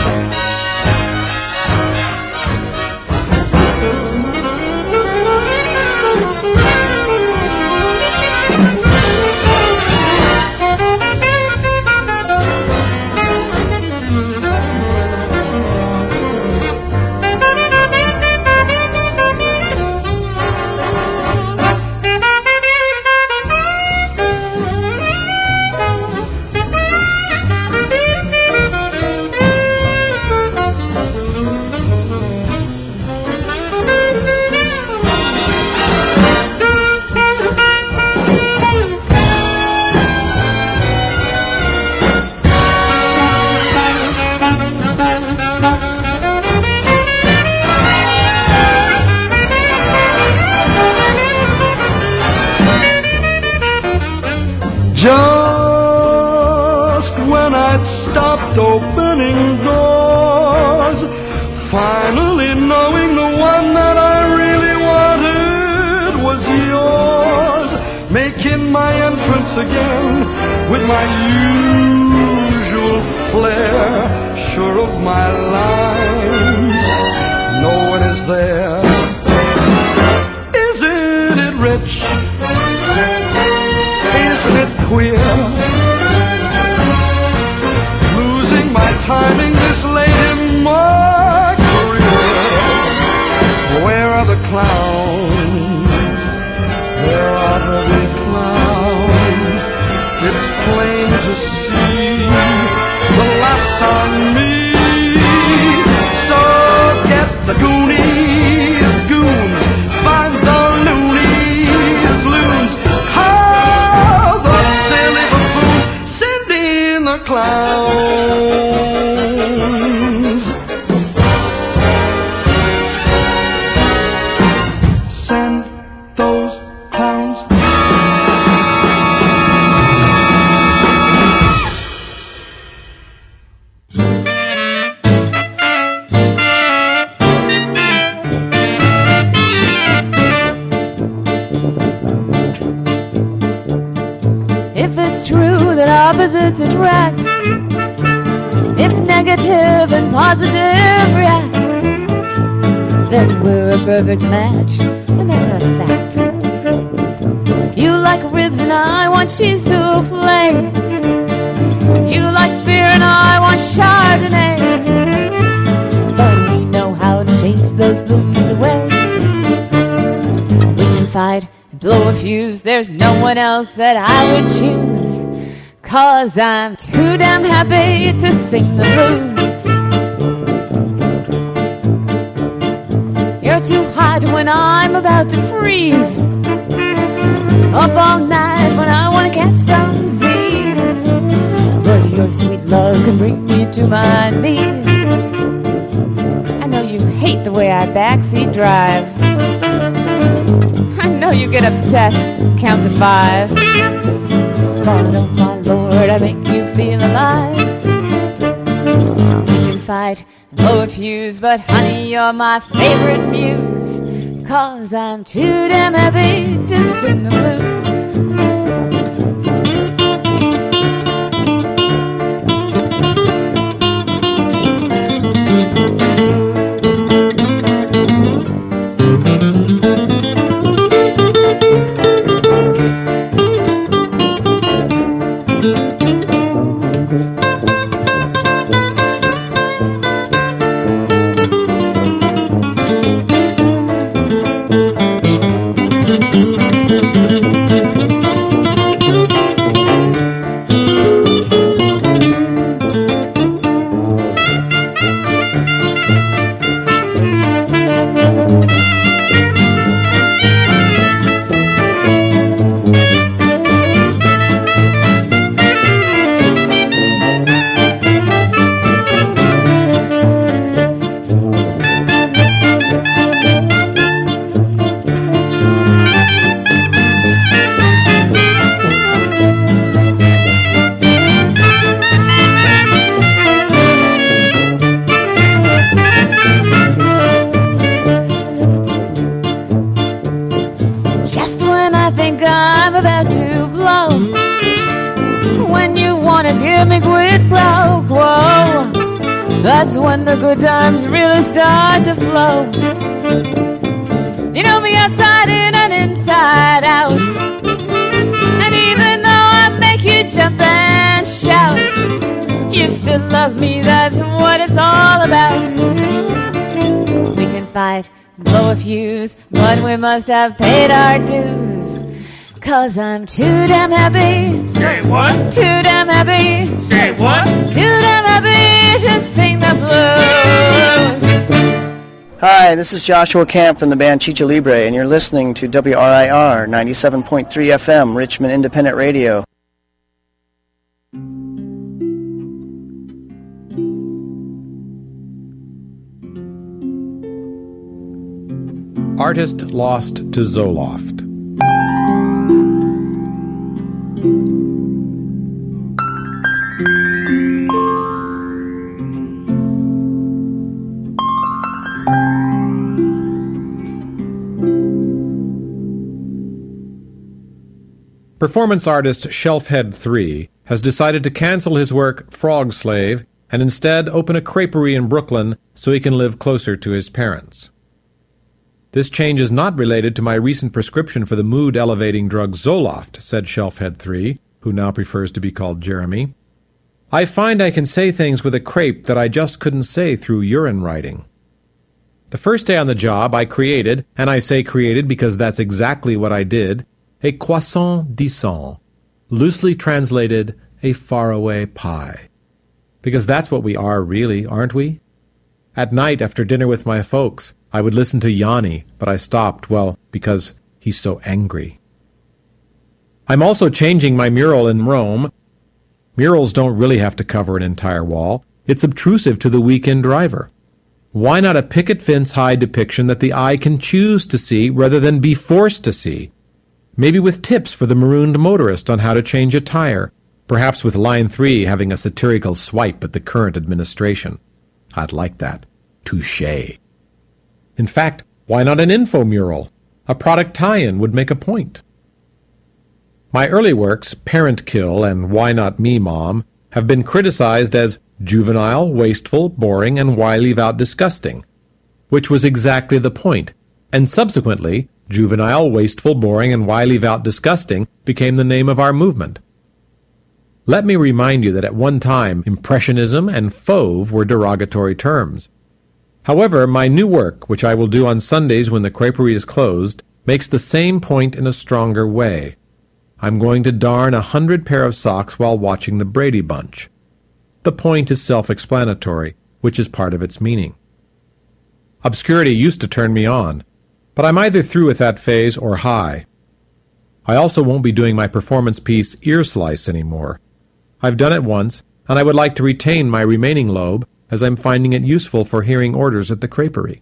Just when I'd stopped opening doors, finally knowing the one that I really wanted was yours, making my entrance again with my usual flair, sure of my lines, no one is there. Isn't it rich? Isn't it queer? Losing my timing this late in my career. Where are the clowns? Where are the big clowns? It's plain to see the laughs on me. So get the Goonies, goons, find the loonies, loons. Clowns. Send those clowns. If it's true that opposites attract, if negative and positive react, then we're a perfect match, and that's a fact. You like ribs and I want cheese souffle. You like beer and I want Chardonnay. But we know how to chase those blues away. We can fight and blow a fuse, there's no one else that I would choose, 'cause I'm too damn happy to sing the blues. You're too hot when I'm about to freeze, up all night when I want to catch some Z's. But your sweet love can bring me to my knees. I know you hate the way I backseat drive. I know you get upset, count to 5. But oh my Lord, I make you feel alive. We can fight and blow a fuse, but honey, you're my favorite muse, 'cause I'm too damn happy to sing the blues. quid pro quo. That's when the good times really start to flow. You know me outside in and inside out. And even though I make you jump and shout, you still love me, that's what it's all about. We can fight, blow a fuse, but we must have paid our dues. 'Cause I'm too damn happy. Say what? Too damn happy. Say what? Too damn happy to sing the blues. Hi, this is Joshua Camp from the band Chicha Libre, and you're listening to WRIR 97.3 FM, Richmond Independent Radio. Artist lost to Zoloft. Performance artist Shelfhead 3 has decided to cancel his work Frog Slave and instead open a creperie in Brooklyn so he can live closer to his parents. This change is not related to my recent prescription for the mood-elevating drug Zoloft, said Shelfhead 3, who now prefers to be called Jeremy. I find I can say things with a crepe that I just couldn't say through urine writing. The first day on the job, I created, and I say created because that's exactly what I did, a croissant disant, loosely translated, a faraway pie. Because that's what we are really, aren't we? At night, after dinner with my folks, I would listen to Yanni, but I stopped, well, because he's so angry. I'm also changing my mural in Rome. Murals don't really have to cover an entire wall. It's obtrusive to the weekend driver. Why not a picket-fence-high depiction that the eye can choose to see rather than be forced to see? Maybe with tips for the marooned motorist on how to change a tire, perhaps with line 3 having a satirical swipe at the current administration. I'd like that. Touché. In fact, why not an info mural? A product tie-in would make a point. My early works, Parent Kill and Why Not Me, Mom, have been criticized as juvenile, wasteful, boring, and why leave out disgusting, which was exactly the point, and subsequently, juvenile, wasteful, boring, and why leave out disgusting became the name of our movement. Let me remind you that at one time, Impressionism and Fauve were derogatory terms. However, my new work, which I will do on Sundays when the creperie is closed, makes the same point in a stronger way. I'm going to darn 100 pair of socks while watching the Brady Bunch. The point is self-explanatory, which is part of its meaning. Obscurity used to turn me on, but I'm either through with that phase or high. I also won't be doing my performance piece Ear Slice anymore. I've done it once, and I would like to retain my remaining lobe, as I'm finding it useful for hearing orders at the creperie.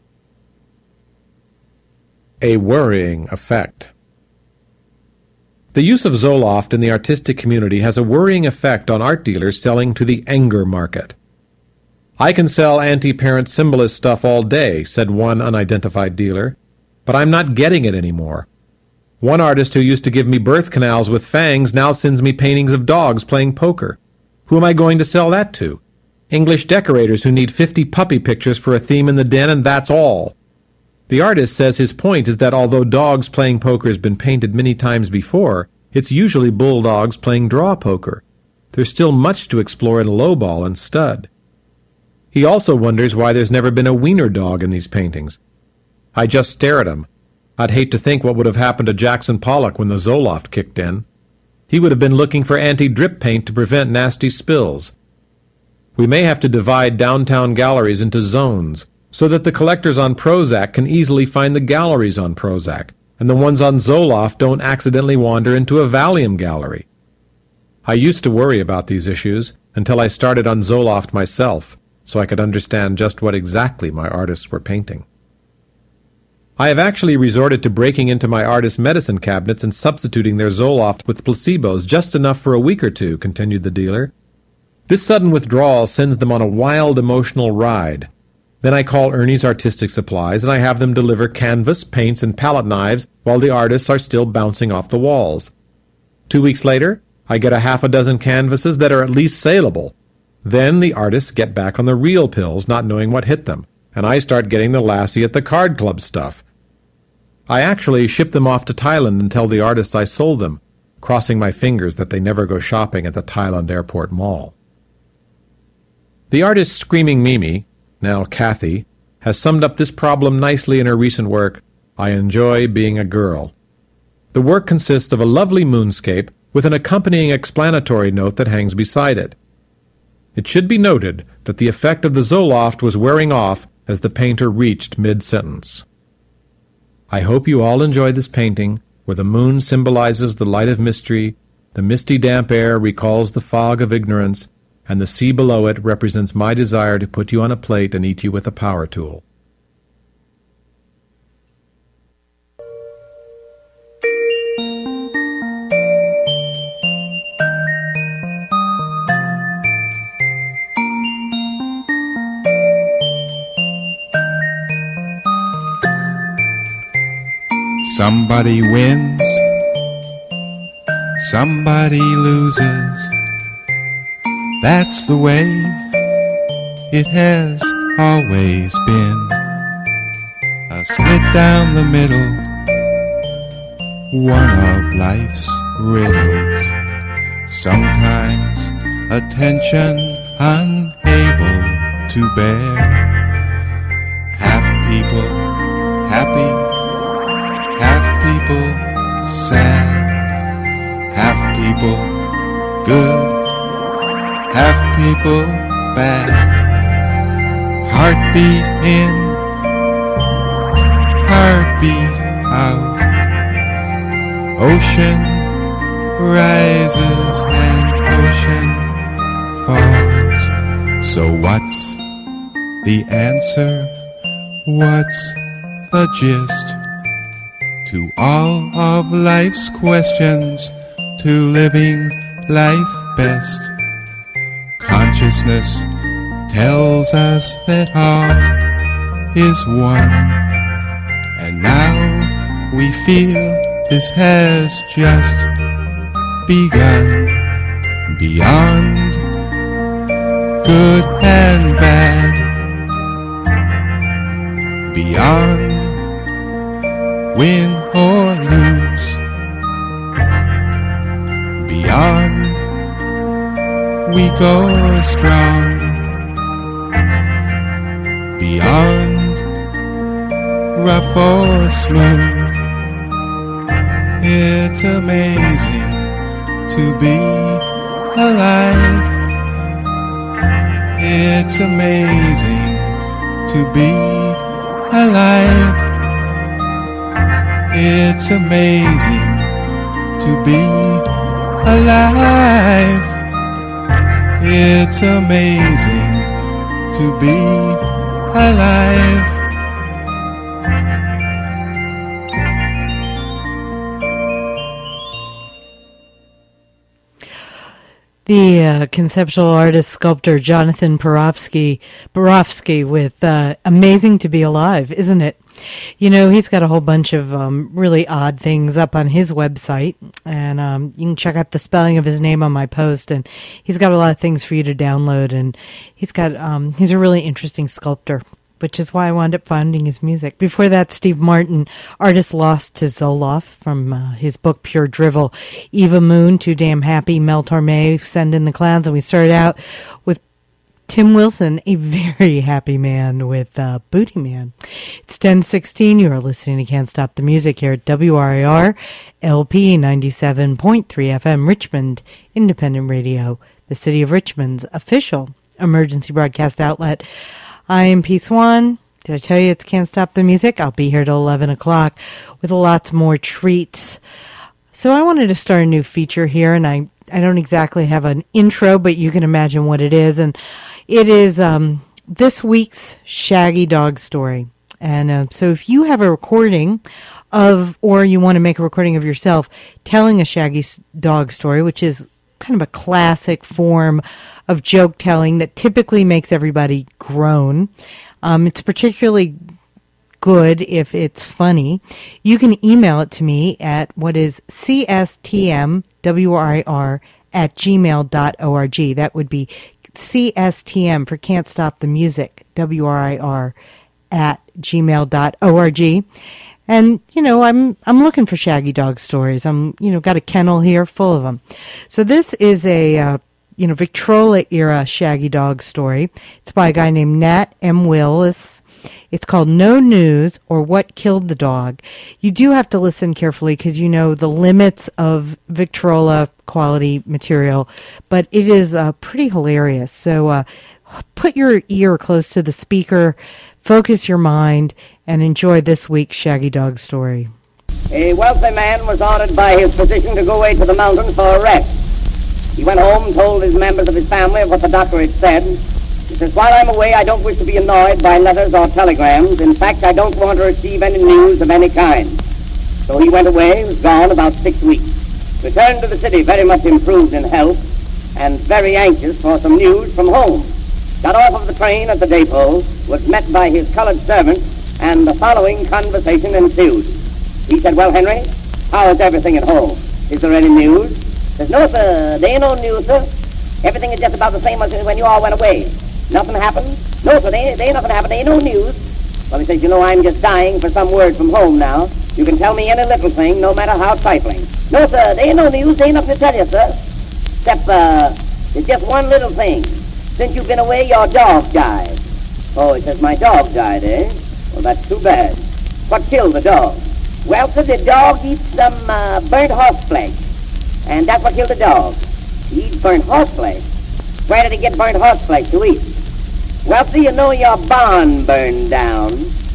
A worrying effect. The use of Zoloft in the artistic community has a worrying effect on art dealers selling to the anger market. I can sell anti-parent symbolist stuff all day, said one unidentified dealer, but I'm not getting it anymore. One artist who used to give me birth canals with fangs now sends me paintings of dogs playing poker. Who am I going to sell that to? English decorators who need 50 puppy pictures for a theme in the den, and that's all. The artist says his point is that although dogs playing poker has been painted many times before, it's usually bulldogs playing draw poker. There's still much to explore in lowball and stud. He also wonders why there's never been a wiener dog in these paintings. I just stare at him. I'd hate to think what would have happened to Jackson Pollock when the Zoloft kicked in. He would have been looking for anti-drip paint to prevent nasty spills. We may have to divide downtown galleries into zones, so that the collectors on Prozac can easily find the galleries on Prozac, and the ones on Zoloft don't accidentally wander into a Valium gallery. I used to worry about these issues until I started on Zoloft myself, so I could understand just what exactly my artists were painting. I have actually resorted to breaking into my artists' medicine cabinets and substituting their Zoloft with placebos just enough for a week or two, continued the dealer. This sudden withdrawal sends them on a wild emotional ride. Then I call Ernie's Artistic Supplies, and I have them deliver canvas, paints, and palette knives while the artists are still bouncing off the walls. 2 weeks later, I get a half a dozen canvases that are at least saleable. Then the artists get back on the real pills, not knowing what hit them, and I start getting the lassie at the card club stuff. I actually ship them off to Thailand and tell the artists I sold them, crossing my fingers that they never go shopping at the Thailand Airport Mall. The artist Screaming Mimi, now Kathy, has summed up this problem nicely in her recent work, I Enjoy Being a Girl. The work consists of a lovely moonscape with an accompanying explanatory note that hangs beside it. It should be noted that the effect of the Zoloft was wearing off as the painter reached mid-sentence. I hope you all enjoy this painting, where the moon symbolizes the light of mystery, the misty damp air recalls the fog of ignorance, and the sea below it represents my desire to put you on a plate and eat you with a power tool. Somebody wins, somebody loses. That's the way it has always been. A split down the middle, one of life's riddles. Sometimes a tension unable to bear. Half people happy, half people sad, half people good, half people bad. Heartbeat in, heartbeat out. Ocean rises and ocean falls. So what's the answer? What's the gist to all of life's questions, to living life best? Consciousness tells us that all is one, and now we feel this has just begun. Beyond good and bad, beyond win or lose, beyond we go strong, beyond rough or smooth. It's amazing to be alive. It's amazing to be alive. It's amazing to be alive. It's amazing to be alive. The conceptual artist sculptor Jonathan Borofsky with Amazing to Be Alive, isn't it? You know, he's got a whole bunch of really odd things up on his website, and you can check out the spelling of his name on my post, and he's got a lot of things for you to download, and he's a really interesting sculptor, which is why I wound up finding his music. Before that, Steve Martin, Artist Lost to Zoloft, from his book Pure Drivel. Eva Moon, Too Damn Happy. Mel Torme, Send in the Clowns. And we started out with Tim Wilson, A Very Happy Man, with Booty Man. It's 10:16. You are listening to Can't Stop the Music here at WRIR LP 97.3 FM, Richmond Independent Radio, the City of Richmond's official emergency broadcast outlet. I am P. Swan. Did I tell you it's Can't Stop the Music? I'll be here till 11 o'clock with lots more treats. So I wanted to start a new feature here, and I don't exactly have an intro, but you can imagine what it is. And it is this week's Shaggy Dog Story. And so if you have a recording of, or you want to make a recording of yourself telling a Shaggy Dog Story, which is kind of a classic form of joke telling that typically makes everybody groan. It's particularly good if it's funny. You can email it to me at what is CSTMWRIR at gmail.org. That would be CSTM for Can't Stop the Music, WRIR at gmail.org. And, I'm looking for Shaggy Dog stories. I'm, got a kennel here full of them. So this is a, Victrola era Shaggy Dog story. It's by a guy named Nat M. Willis. It's called No News or What Killed the Dog. You do have to listen carefully because the limits of Victrola quality material, but it is pretty hilarious. So put your ear close to the speaker, focus your mind, and enjoy this week's Shaggy Dog story. A wealthy man was ordered by his physician to go away to the mountains for a rest. He went home and told his members of his family what the doctor had said. He says, while I'm away, I don't wish to be annoyed by letters or telegrams. In fact, I don't want to receive any news of any kind. So he went away, was gone about 6 weeks. Returned to the city very much improved in health and very anxious for some news from home. Got off of the train at the depot, was met by his colored servant, and the following conversation ensued. He said, well, Henry, how is everything at home? Is there any news? He says, no, sir, there ain't no news, sir. Everything is just about the same as when you all went away. Nothing happened? No, sir, there ain't nothing happened. There ain't no news. Well, he says, I'm just dying for some word from home now. You can tell me any little thing, no matter how trifling. No, sir, there ain't no news. There ain't nothing to tell you, sir. Except, there's just one little thing. Since you've been away, your dog died. Oh, he says, my dog died, eh? Well, that's too bad. What killed the dog? Well, sir, the dog eats some burnt horse flesh. And that's what killed the dog. He eats burnt horse flesh. Where did he get burnt horse flesh to eat? Well, sir, your barn burned down.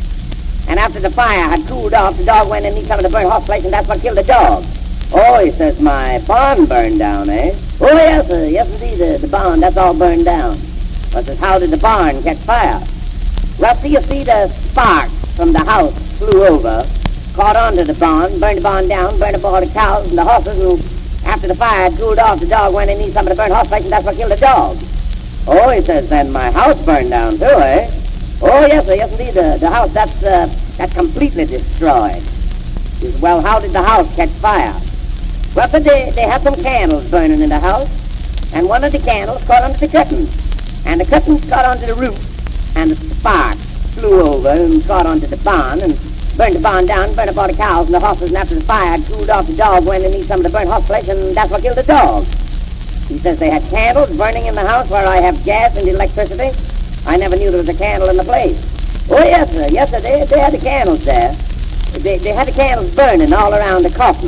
And after the fire had cooled off, the dog went and ate some of the burnt horse flesh, and that's what killed the dog. Oh, he says, my barn burned down, eh? Oh, yes, sir. Yes, indeed, the barn, that's all burned down. But says, how did the barn catch fire? Well, you see the sparks from the house flew over, caught onto the barn, burned the barn down, burned up all the cows and the horses, and after the fire had cooled off, the dog went and ate some of the burnt horse flesh, and that's what killed the dog. Oh, he says, then my house burned down too, eh? Oh, yes, sir. Yes, indeed, the house, that's completely destroyed. He says, well, how did the house catch fire? Well, sir, they had some candles burning in the house, and one of the candles caught onto the curtains, and the curtains caught onto the roof, and the sparks flew over and caught onto the barn, and burned the barn down, burned up all the cows and the horses, and after the fire had cooled off, the dog went and ate some of the burnt horse flesh, and that's what killed the dog. He says they had candles burning in the house where I have gas and electricity. I never knew there was a candle in the place. Oh, yes, sir. Yes, sir, they had the candles there. They had the candles burning all around the coffin.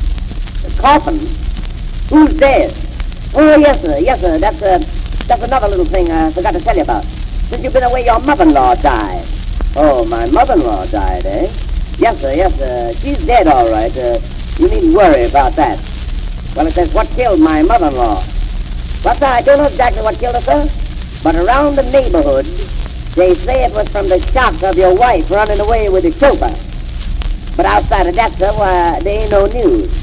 The coffin? Who's dead? Oh, yes, sir. Yes, sir. That's another little thing I forgot to tell you about. Since you've been away, your mother-in-law died. Oh, my mother-in-law died, eh? Yes, sir. Yes, sir. She's dead, all right. You needn't worry about that. Well, it says, what killed my mother-in-law? Well, sir, I don't know exactly what killed her, sir. But around the neighborhood, they say it was from the shock of your wife running away with the chauffeur. But outside of that, sir, there ain't no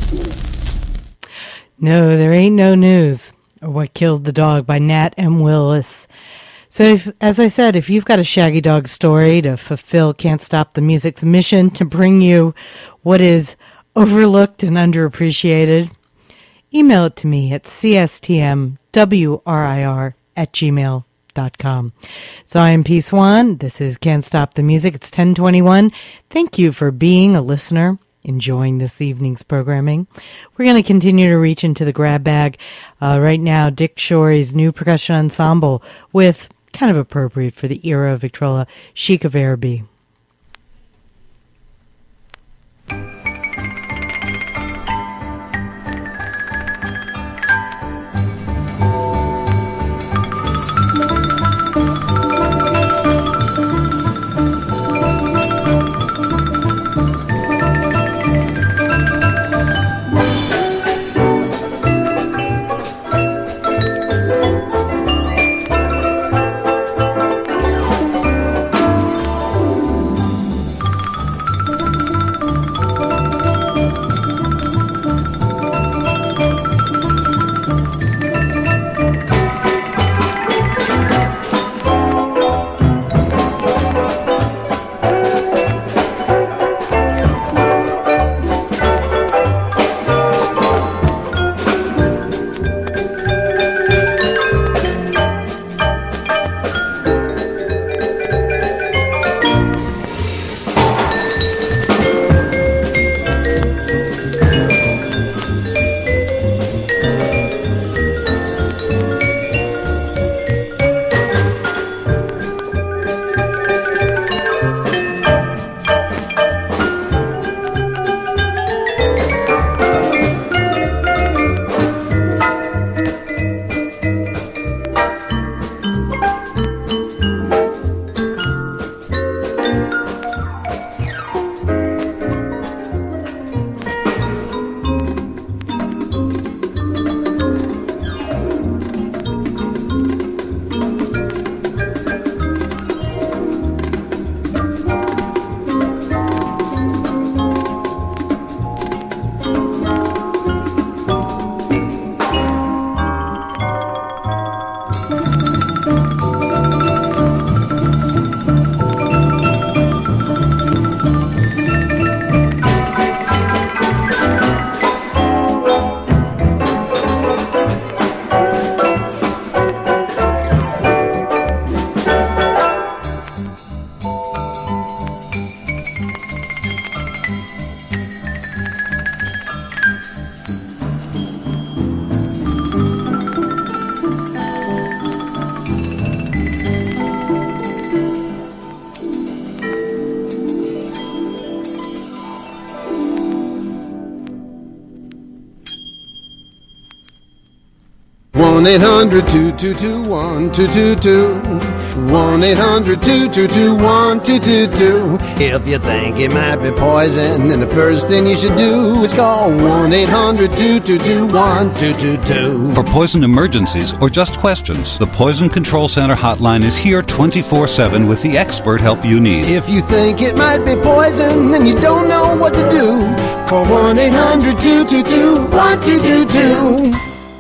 news. No, there ain't no news. Or What Killed the Dog by Nat M. Willis. So, as I said, if you've got a Shaggy Dog story to fulfill Can't Stop the Music's mission to bring you what is overlooked and underappreciated, email it to me at cstmwrir@gmail.com. So I am P. Swan. This is Can't Stop the Music. It's 10:21. Thank you for being a listener, enjoying this evening's programming. We're going to continue to reach into the grab bag. Right now, Dick Shorey's new percussion ensemble with, kind of appropriate for the era of Victrola, Chic of Araby. 1-800-222-1222. 1-800-222-1222. If you think it might be poison, then the first thing you should do is call 1-800-222-1222. For poison emergencies or just questions, the Poison Control Center hotline is here 24/7 with the expert help you need. If you think it might be poison and you don't know what to do, call 1-800-222-1222.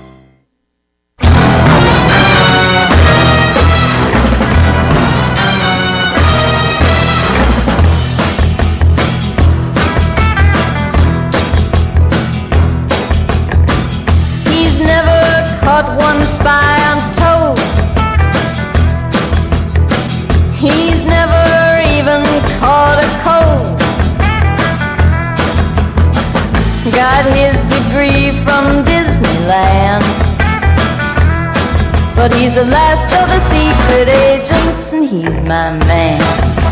One spy, I'm told. He's never even caught a cold. Got his degree from Disneyland, but he's the last of the secret agents, and he's my man.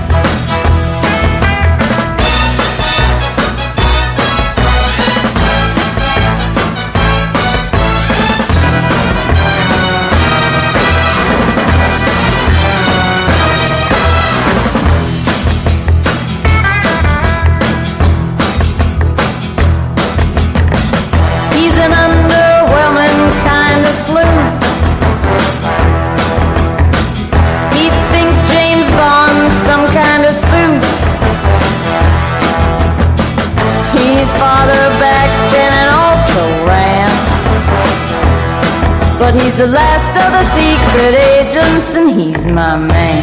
But he's the last of the secret agents, and he's my man.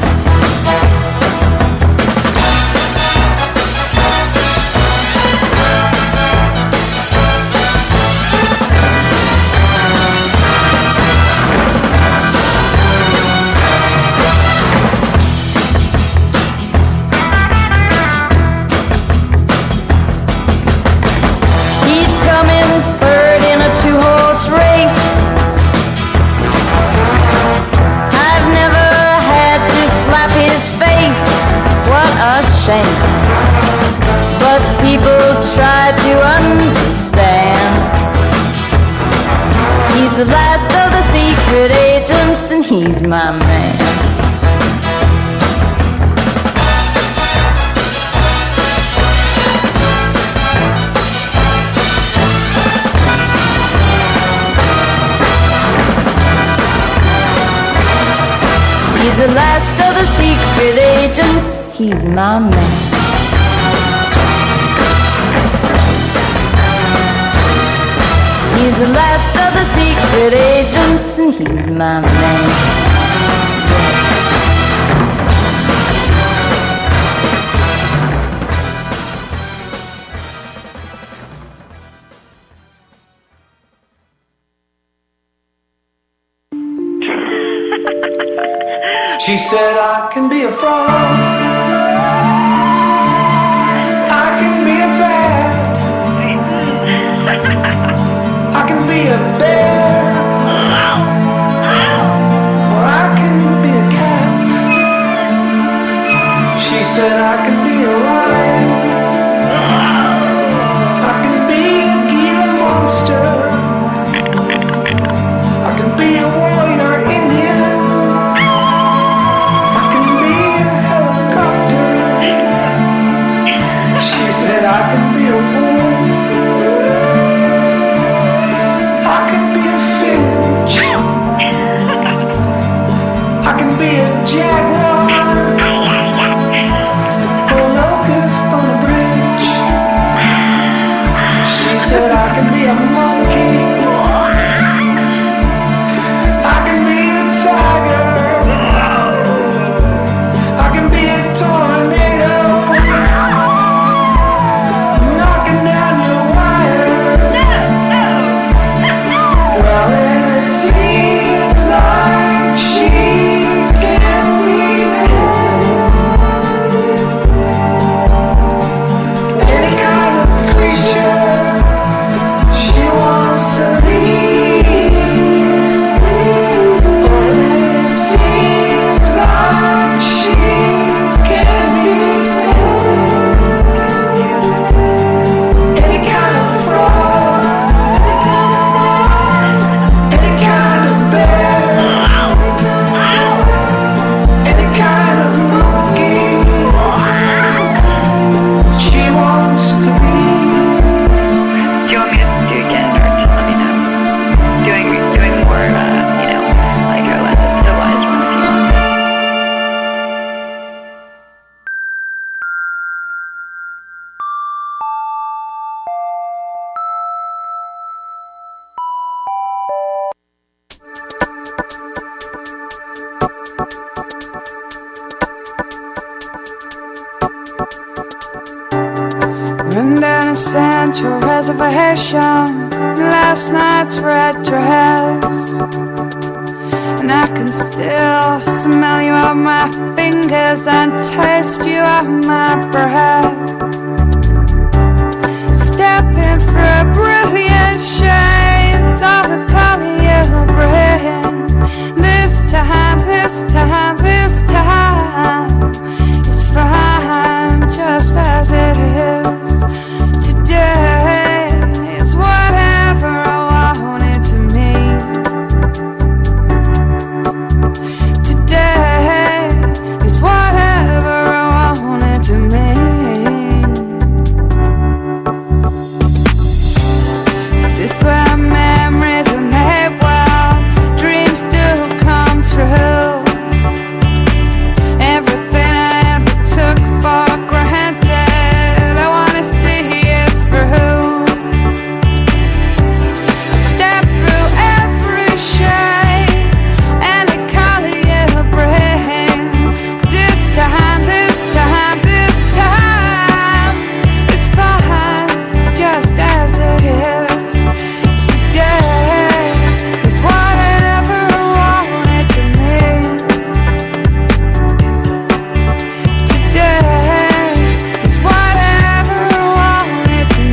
He's coming third in a two-horse race. But people try to understand. He's the last of the secret agents, and he's my man. He's the last of the secret agents. He's my man. He's the last of the secret agents, and he's my man. She said I can be a frog, I can be a bat, I can be a bear, or I can be a cat. She said I can be a lion, I can be a Gila monster, I can be a warrior Indian, I can be a wolf, I can be a finch, I can be a jaguar, a locust on a bridge. She said I can be a monkey, I can be a tiger, I can be a tornado. Well, it seems like she can be Run down a central reservation, last night's red dress, and I can still smell you on my fingers and taste you on my breath. Stepping through brilliant shades of the color you bring. This time, this time, this time, it's fine just as it is. Today is whatever I want it to mean. Today is whatever I want it to mean. Is this where memories are made well, dreams do come true? Everything I ever took for granted, I wanna see it through. I step through every shade and the color you bring. 'Cause this time, this time, this time, it's fine just as it is. Today is whatever I want it to mean. Today is whatever I want it to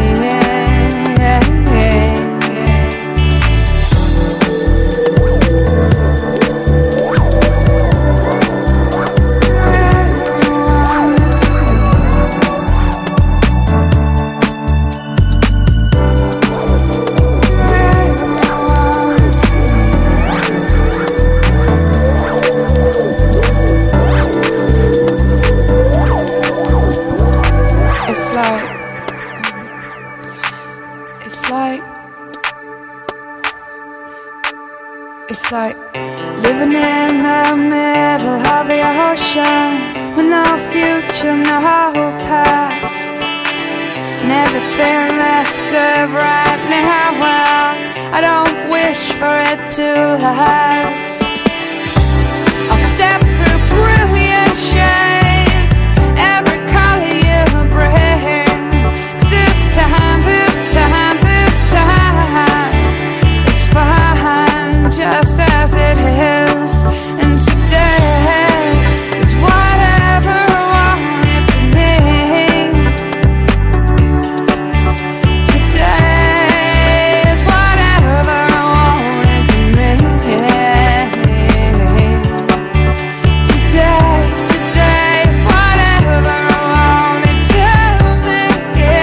It's like living in the middle of the ocean with no future, no past, and everything that's good right now. Well, I don't wish for it to last. I'll step through brilliant shades, every color you bring. 'Cause this time, this time, this time, it's fine just as it is. And today is whatever I want it to mean. Today is whatever I want it to mean. Today, today is whatever I want it to mean.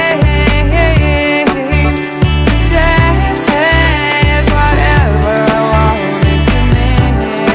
Today is whatever I want it to mean.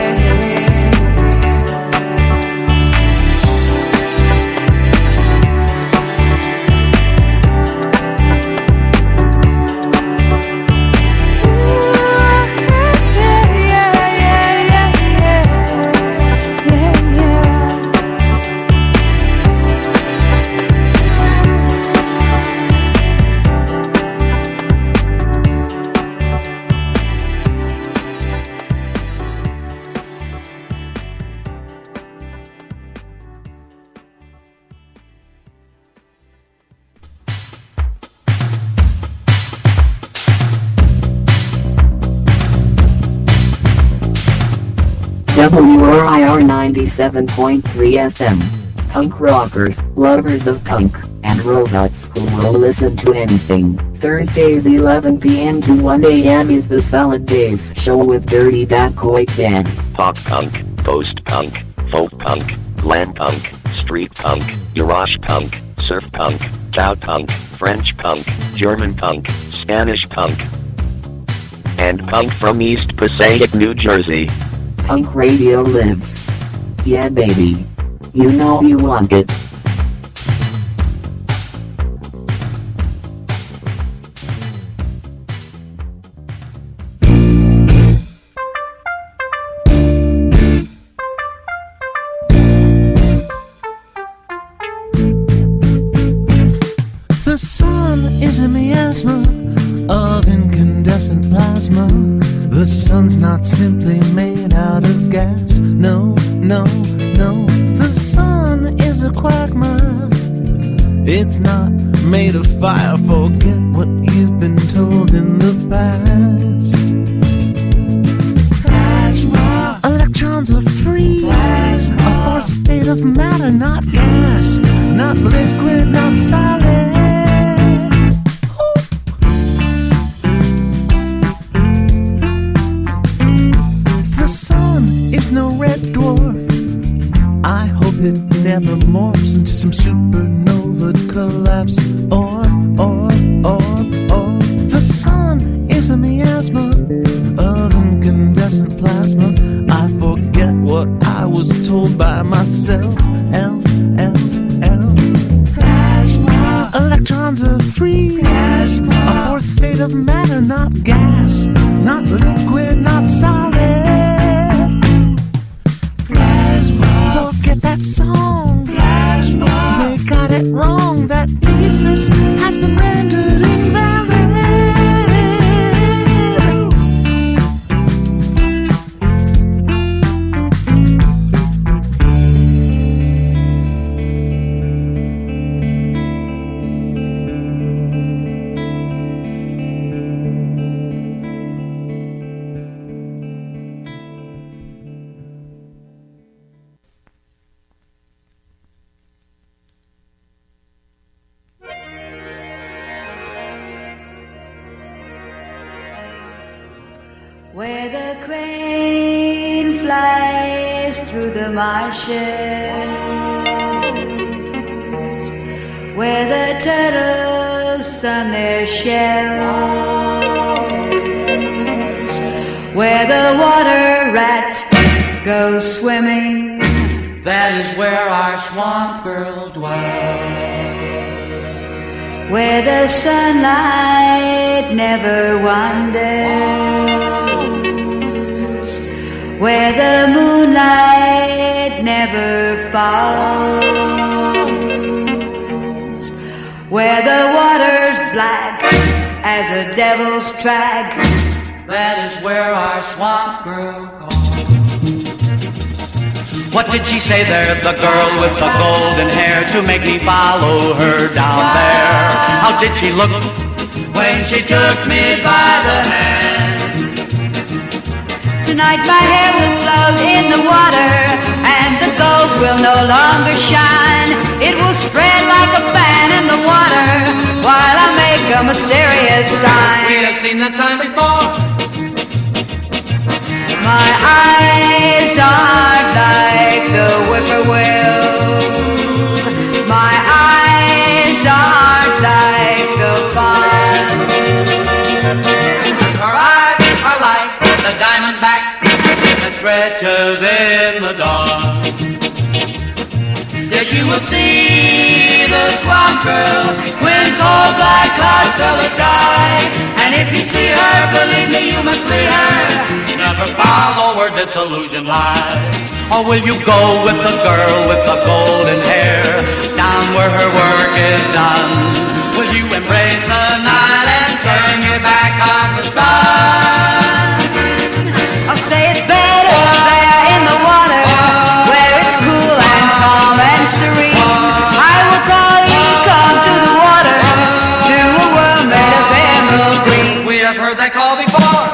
WRIR 97.3 FM. Punk rockers, lovers of punk, and robots who will listen to anything. Thursdays 11 p.m. to 1 a.m. is the Solid Days Show with Dirty Dacoit Band. Pop punk, post-punk, folk punk, glam punk, street punk, garage punk, surf punk, cow punk, French punk, German punk, Spanish punk, and punk from East Passaic, New Jersey. Punk radio lives. Yeah, baby. You know you want it. The sun is a miasma of incandescent plasma. The sun's not simply made out of gas. No, no, no. The sun is a made of fire. Forget what you've been told in the past. Plasma. Electrons are free. Plasma. A fourth state of matter, not gas, not liquid, not solid. The sun is no red dwarf. I hope it never morphs into some supernova collapse. Or, the sun is a miasma of incandescent plasma. I forget what I was told by myself. Plasma. Electrons are free. Plasma. A fourth state of matter, not gas, not liquid, not solid. Forget that song. Plasma. They got it wrong. That thesis has been rendered invalid. Where the crane flies through the marshes, where the turtles sun their shells, where the water rat goes swimming, that is where our swamp girl dwells. Where the sunlight never wanders, where the moonlight never falls, where the water's black as a devil's track, that is where our swamp girl calls. What did she say there, the girl with the golden hair, to make me follow her down there? How did she look when she took me by the hand? Tonight my hair will float in the water, and the gold will no longer shine. It will spread like a fan in the water, while I make a mysterious sign. We have seen that sign before. My eyes are like the whippoorwill. My eyes are like the fawn. Her eyes are like the diamond back that stretches in the dawn. Yes, you will see the swamp girl when cold black clouds fill the sky. And if you see her, believe me, you must flee her. Never follow where disillusion lies. Or will you go with the girl with the golden hair, down where her work is done? Will you embrace the night and turn your back on the sun? I'll say it's better there in the water, where it's cool and calm and serene. I will call you, come to the water, to a world made of emerald green. We have heard that call before.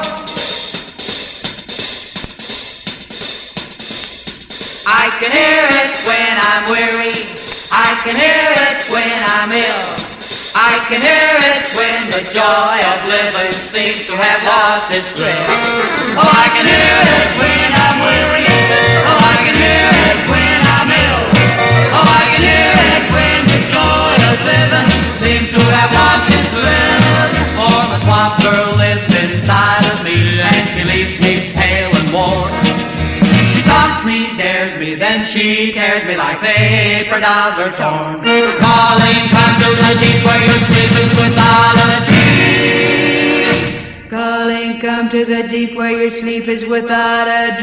I can hear it when I'm weary, I can hear it when I'm ill, I can hear it when the joy of living seems to have lost its thrill. Oh, I can hear it when I'm weary, oh, I can hear it when I'm ill, oh, I can hear it when the joy of living seems to have lost its thrill. For my swamp girl lives inside of me, and she leaves me pale and worn. Taunts me, dares me, then she tears me like paper dolls are torn. Calling, come to the deep where your sleep is without a dream. Calling, come to the deep where your sleep is without a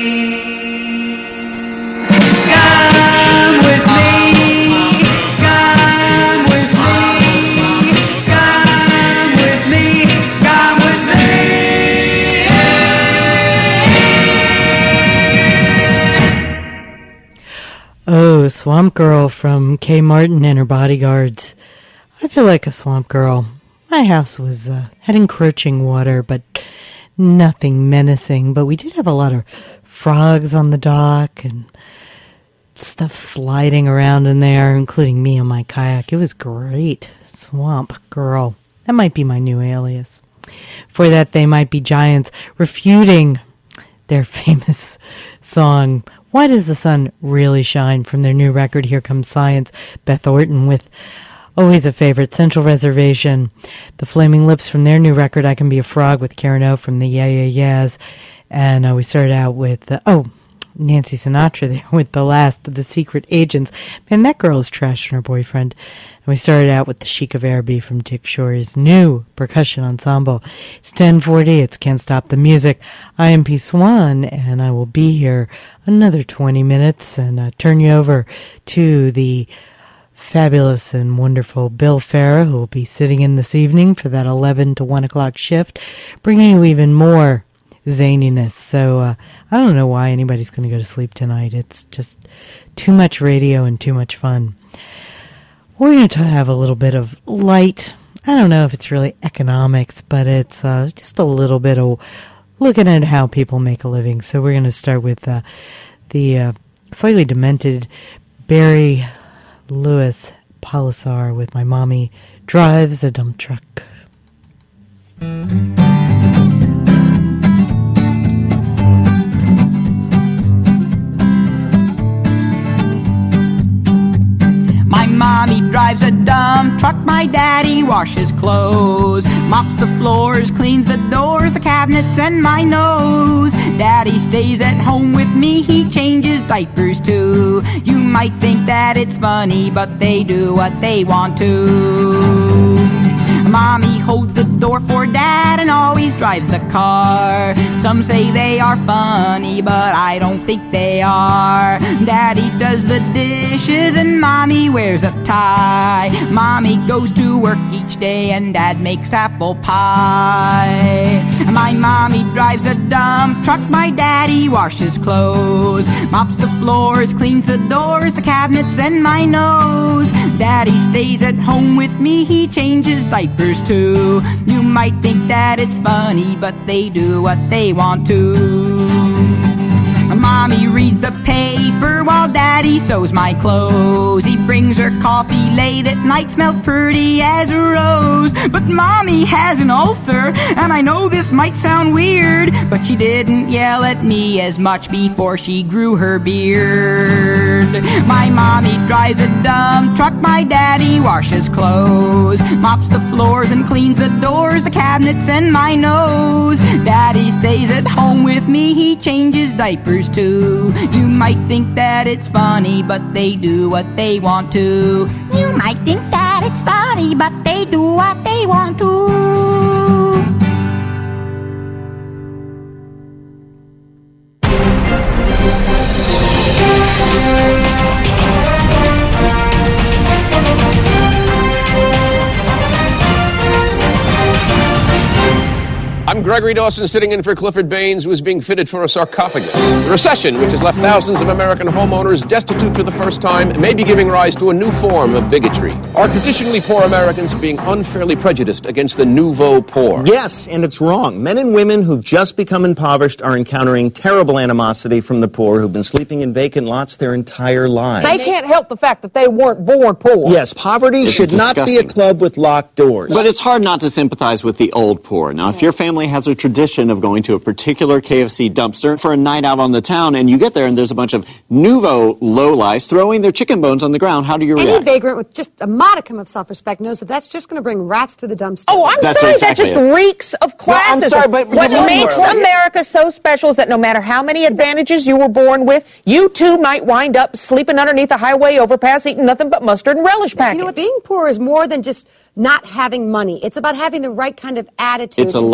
dream. Come with me, come with me, come with me, come with me. Oh, Swamp Girl from Kay Martin and her Bodyguards. I feel like a swamp girl. My house was had encroaching water, but nothing menacing. But we did have a lot of frogs on the dock and stuff sliding around in there, including me on my kayak. It was great. Swamp girl. That might be my new alias. For that, They Might Be Giants, refuting their famous song, Why Does the Sun Really Shine, from their new record, Here Comes Science. Beth Orton with always a favorite, Central Reservation. The Flaming Lips from their new record, I Can Be a Frog, with Karen O from the Yeah Yeah Yeahs. And we started out with, Nancy Sinatra there with The Last of the Secret Agents. Man, that girl is trashing her boyfriend. And we started out with The Chic of Araby from Dick Shore's new percussion ensemble. It's 10:40. It's Can't Stop the Music. I am P. Swan, and I will be here another 20 minutes and turn you over to the fabulous and wonderful Bill Farah, who will be sitting in this evening for that 11 to 1 o'clock shift, bringing you even more zaniness. So I don't know why anybody's going to go to sleep tonight. It's just too much radio and too much fun. We're going to have a little bit of light. I don't know if it's really economics, but it's just a little bit of looking at how people make a living. So we're going to start with the slightly demented Barry Lewis Polisar with My Mommy Drives a Dump Truck. My mommy drives a dump truck, my daddy washes clothes, mops the floors, cleans the doors, the cabinets, and my nose. Daddy stays at home with me, he changes diapers too. You might think that it's funny, but they do what they want to. Mommy holds the door for Dad and always drives the car. Some say they are funny, but I don't think they are. Daddy does the dishes and Mommy wears a tie. Mommy goes to work each day and Dad makes apple pie. My mommy drives a dump truck, my daddy washes clothes, mops the floors, cleans the doors, the cabinets, and my nose. Daddy stays at home with me, he changes diapers too. You might think that it's funny, but they do what they want to. Mommy reads the paper while Daddy sews my clothes. He brings her coffee late at night, smells pretty as a rose. But Mommy has an ulcer, and I know this might sound weird, but she didn't yell at me as much before she grew her beard. My mommy drives a dump truck, my daddy washes clothes, mops the floors and cleans the doors, the cabinets, and my nose. Daddy stays at home with me, he changes diapers too. You might think that it's funny, but they do what they want to. You might think that it's funny, but they do what they want to. I'm Gregory Dawson, sitting in for Clifford Baines, who is being fitted for a sarcophagus. The recession, which has left thousands of American homeowners destitute for the first time, may be giving rise to a new form of bigotry. Are traditionally poor Americans being unfairly prejudiced against the nouveau poor? Yes, and it's wrong. Men and women who've just become impoverished are encountering terrible animosity from the poor who've been sleeping in vacant lots their entire lives. They can't help the fact that they weren't born poor. Yes, poverty should not be a club with locked doors. But it's hard not to sympathize with the old poor. Now, if your family has a tradition of going to a particular KFC dumpster for a night out on the town, and you get there and there's a bunch of nouveau lowlifes throwing their chicken bones on the ground, how do you react? Any vagrant with just a modicum of self-respect knows that that's just going to bring rats to the dumpster. Oh, I'm sorry, that just reeks of classism. I'm sorry, but what makes America so special is that no matter how many advantages you were born with, you too might wind up sleeping underneath a highway overpass eating nothing but mustard and relish packets. You know what, being poor is more than just not having money. It's about having the right kind of attitude. It's a lifestyle.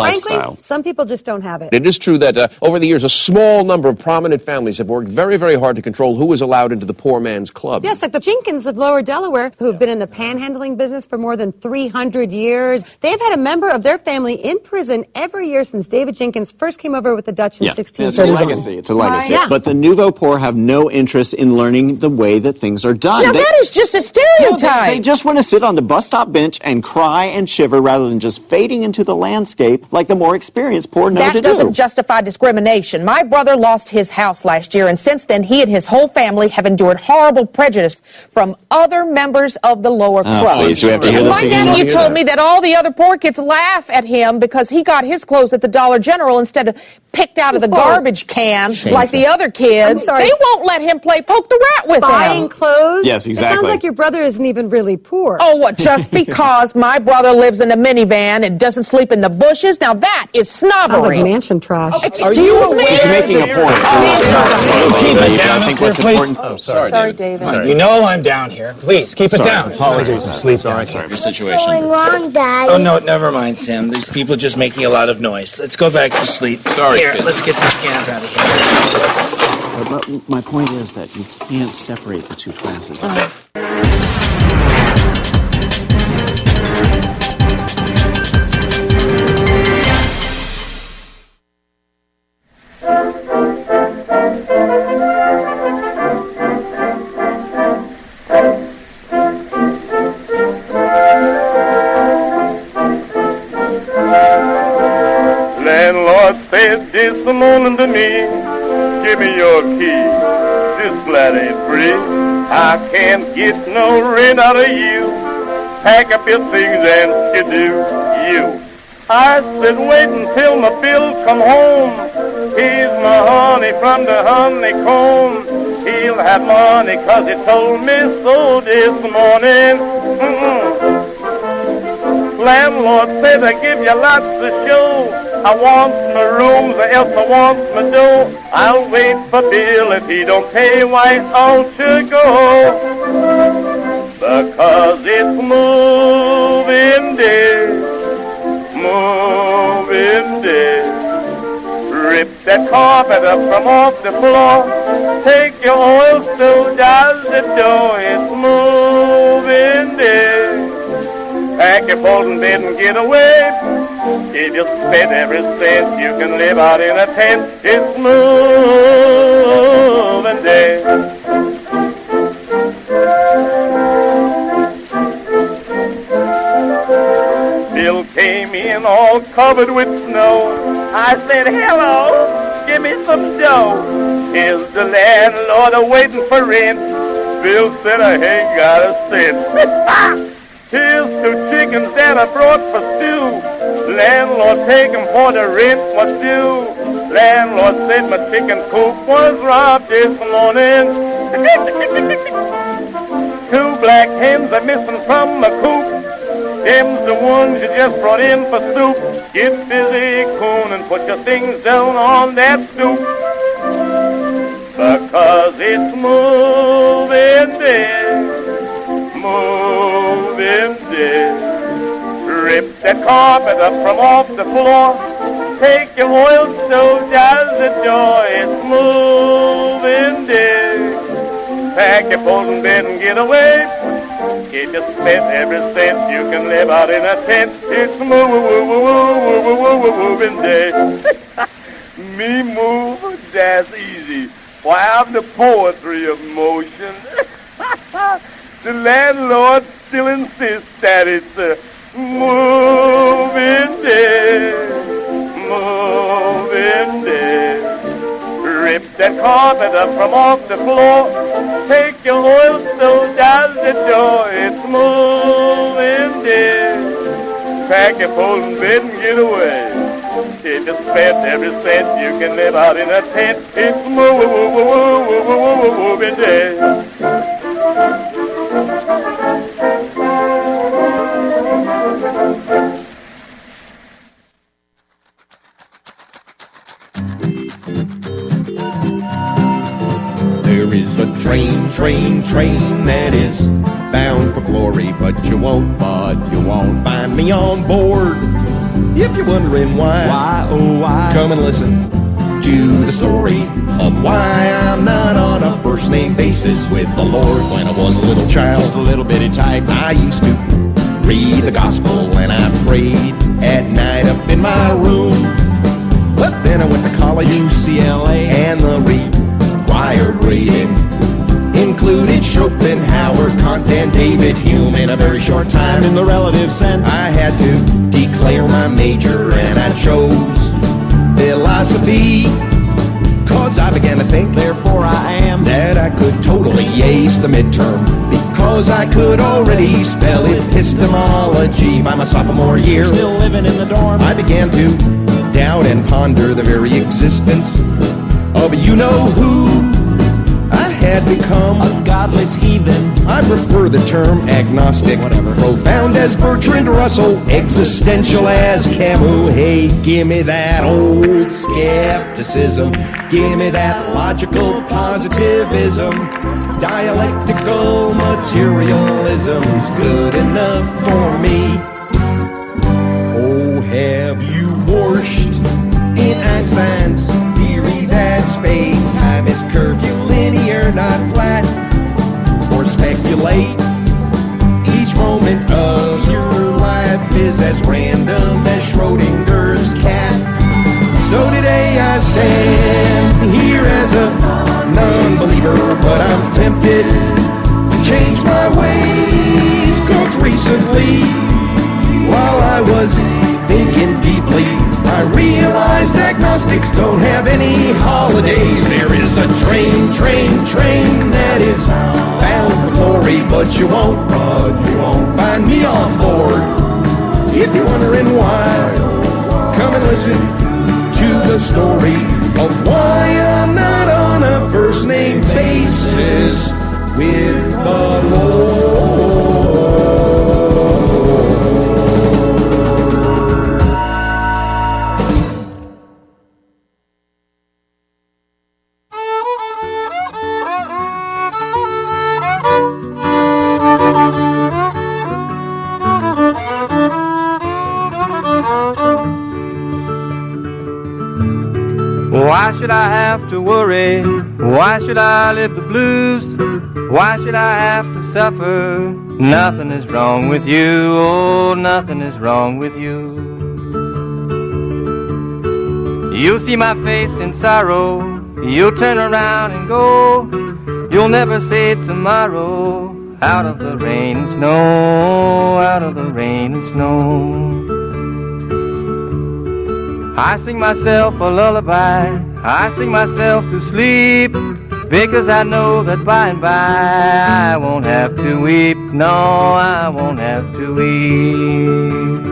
know. Some people just don't have it. It is true that over the years, a small number of prominent families have worked very, very hard to control who is allowed into the poor man's club. Yes, like the Jenkins of Lower Delaware, who have been in the panhandling business for more than 300 years. They've had a member of their family in prison every year since David Jenkins first came over with the Dutch in 1631. It's a legacy. Yeah. But the nouveau poor have no interest in learning the way that things are done. Now, that is just a stereotype. They just want to sit on the bus stop bench and cry and shiver rather than just fading into the landscape like the more experienced poor know to do. That doesn't justify discrimination. My brother lost his house last year, and since then he and his whole family have endured horrible prejudice from other members of the lower crust. Please, we have to hear this again. Now you told me that all the other poor kids laugh at him because he got his clothes at the Dollar General instead of picked out of the garbage can like the other kids. I'm sorry. They won't let him play poke the rat with Buying them. clothes? Yes, exactly. It sounds like your brother isn't even really poor. Oh, what, just because my brother lives in a minivan and doesn't sleep in the bushes? Now that is snobbery. Sounds like mansion trash. Excuse me? She's making a point. I think what's important. Oh, sorry, David. Sorry. You know I'm down here. Please, keep it down. Apologies for sleep. Sorry. The situation. What's going wrong, Daddy? Oh, no, never mind, Sam. These people are just making a lot of noise. Let's go back to sleep. Sorry, Here, kid. let's get these cans out of here. But my point is that you can't separate the two classes. Landlord said this morning to me, give me your key, this flat ain't free. I can't get no rent out of you, pack up your things and skidoo you. I said wait until my bills come home, here's my honey from the honeycomb. He'll have money 'cause he told me so this morning. Landlord said I give you lots to show. I want my rooms or else I want my dough. I'll wait for Bill if he don't pay, why I'll to go. Because it's moving day, moving day. Rip that carpet up from off the floor. Take your oil stove out the door. It's moving day. Pack your folding bed and get away. You just spend every cent. You can live out in a tent. It's moving day. Bill came in all covered with snow. I said, hello, give me some dough. Here's the landlord waiting for rent. Bill said, I ain't got a cent. Here's 2 chickens that I brought for stew. Landlord, take 'em for the rent, what do? Landlord said my chicken coop was robbed this morning. 2 black hens are missing from my coop. Them's the ones you just brought in for soup. Get busy, coon, and put your things down on that stoop. Because it's moving day, moving day. Rip the carpet up from off the floor. Take your oil stove out the door. It's moving day. Pack your folding bed and get away. If you spend every cent, you can live out in a tent. It's moving day. Me move, that's easy. Why, I'm the poetry of motion. The landlord still insists that it's a moving day, moving day. Rip that carpet up from off the floor. Take your oil stove out the door. It's moving day. Pack your folding bed and get away. If you spend every cent, you can live out in a tent. It's moving day. There is a train that is bound for glory, but you won't find me on board. If you're wondering why, oh why, come and listen to the story of why I'm not on a first name basis with the Lord. When I was a little child, just a little bitty type, I used to read the gospel and I prayed at night up in my room. But then I went to college, UCLA, and the required reading included Schopenhauer, Kant, and David Hume. In a very short time, in the relative sense, I had to declare my major, and I chose philosophy. Cause I began to think, therefore I am, that I could totally ace the midterm. Because I could already spell epistemology by my sophomore year. Still living in the dorm, I began to doubt and ponder the very existence of you-know-who. I had become a godless heathen. I prefer the term agnostic. Whatever. Profound as Bertrand Russell, existential as Camus. Hey, give me that old skepticism. Give me that logical positivism. Dialectical materialism's good enough for me. Oh, have you washed in Einstein's theory that space-time is curvilinear, not flat? Or speculate each moment of your life is as random as Schrodinger's cat. So today I stand here as a non-believer, but I'm tempted to change my ways. 'Cause recently, while I was thinking deeply, I realized agnostics don't have any holidays. There is a train that is bound for glory, but you won't find me on board. If you're wondering why, come and listen to the story of why I'm not on a first name basis with the Lord. Why should I have to worry? Why should I live the blues? Why should I have to suffer? Nothing is wrong with you, oh, nothing is wrong with you. You'll see my face in sorrow, you'll turn around and go. You'll never say tomorrow, out of the rain and snow, out of the rain and snow. I sing myself a lullaby, I sing myself to sleep, because I know that by and by I won't have to weep, no, I won't have to weep.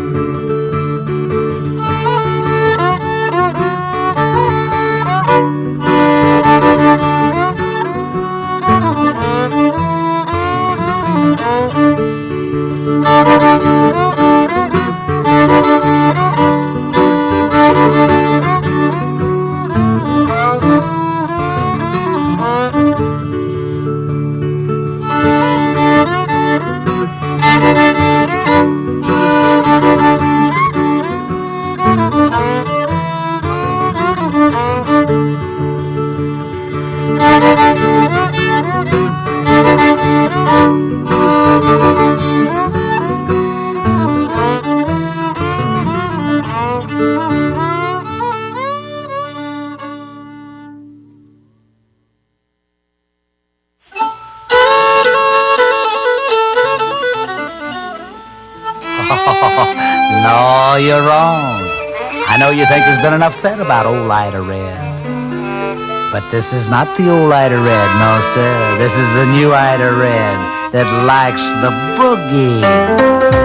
No, you're wrong. I know you think there's been enough said about old Ida Red. But this is not the old Ida Red, no, sir. This is the new Ida Red that likes the boogie.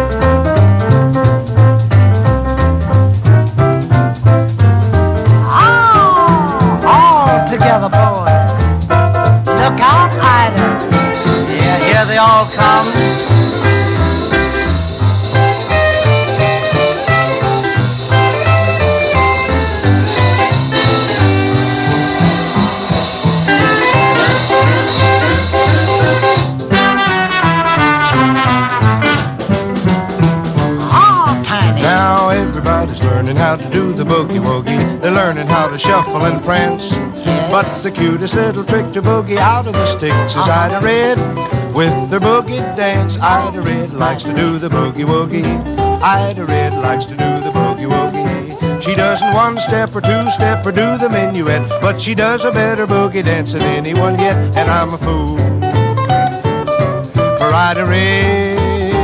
Together, boys. Look out, Ida. Yeah, here they all come. learning how to do the boogie-woogie. They're learning how to shuffle and prance. But the cutest little trick to boogie out of the sticks is Ida Red with their boogie dance. Ida Red likes to do the boogie-woogie. Ida Red likes to do the boogie-woogie. She doesn't one-step or two-step or do the minuet, but she does a better boogie dance than anyone yet. And I'm a fool for Ida Red.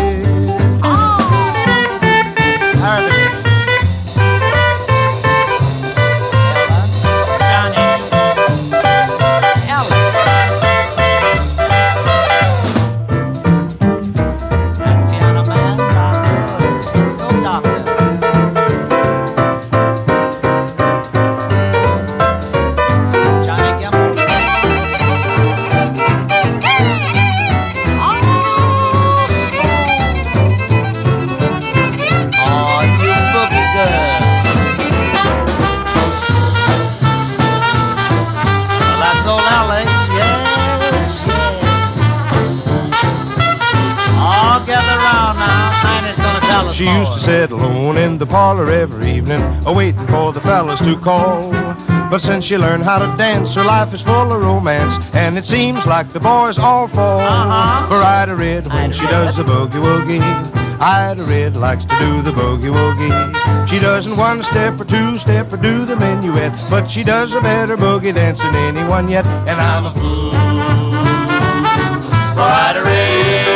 She used to sit alone in the parlor every evening, waiting for the fellas to call. But since she learned how to dance, her life is full of romance, and it seems like the boys all fall for Ida Red when she does the boogie-woogie. Ida Red likes to do the boogie-woogie. She doesn't one-step or two-step or do the minuet, but she does a better boogie dance than anyone yet. And I'm a fool for Ida Red.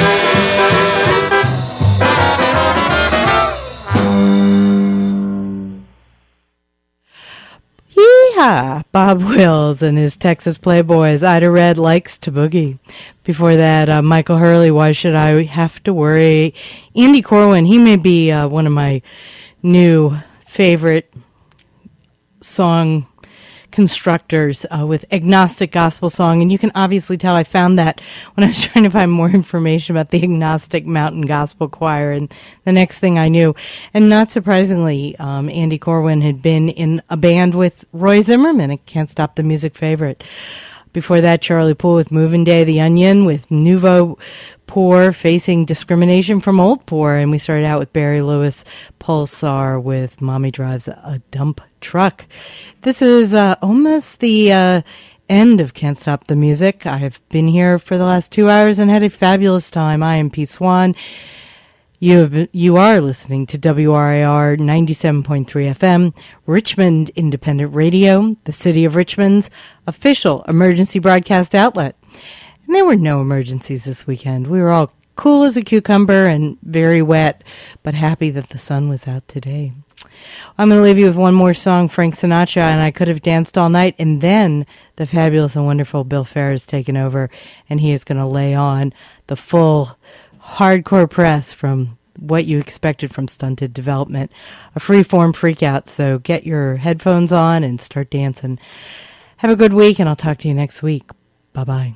Yeehaw! Bob Wills and his Texas Playboys. Ida Red likes to boogie. Before that, Michael Hurley, Why Should I Have to Worry? Andy Corwin, he may be one of my new favorite song constructors with Agnostic Gospel Song, and you can obviously tell I found that when I was trying to find more information about the Agnostic Mountain Gospel Choir, and the next thing I knew, and not surprisingly, Andy Corwin had been in a band with Roy Zimmerman, a Can't Stop the Music favorite. Before that, Charlie Poole with Moving Day, The Onion with Nouveau Poor facing discrimination from Old Poor, and we started out with Barry Lewis Pulsar with Mommy Drives a Dump Truck. This is almost the end of Can't Stop the Music. I have been here for the last 2 hours and had a fabulous time. I am Pete Swan. You are listening to WRIR 97.3 FM, Richmond Independent Radio, the City of Richmond's official emergency broadcast outlet. And there were no emergencies this weekend. We were all cool as a cucumber and very wet, but happy that the sun was out today. I'm going to leave you with one more song, Frank Sinatra, and I Could Have Danced All Night, and then the fabulous and wonderful Bill Farr is taken over, and he is going to lay on the full hardcore press from what you expected from Stunted Development, a free-form freak-out, so get your headphones on and start dancing. Have a good week, and I'll talk to you next week. Bye-bye.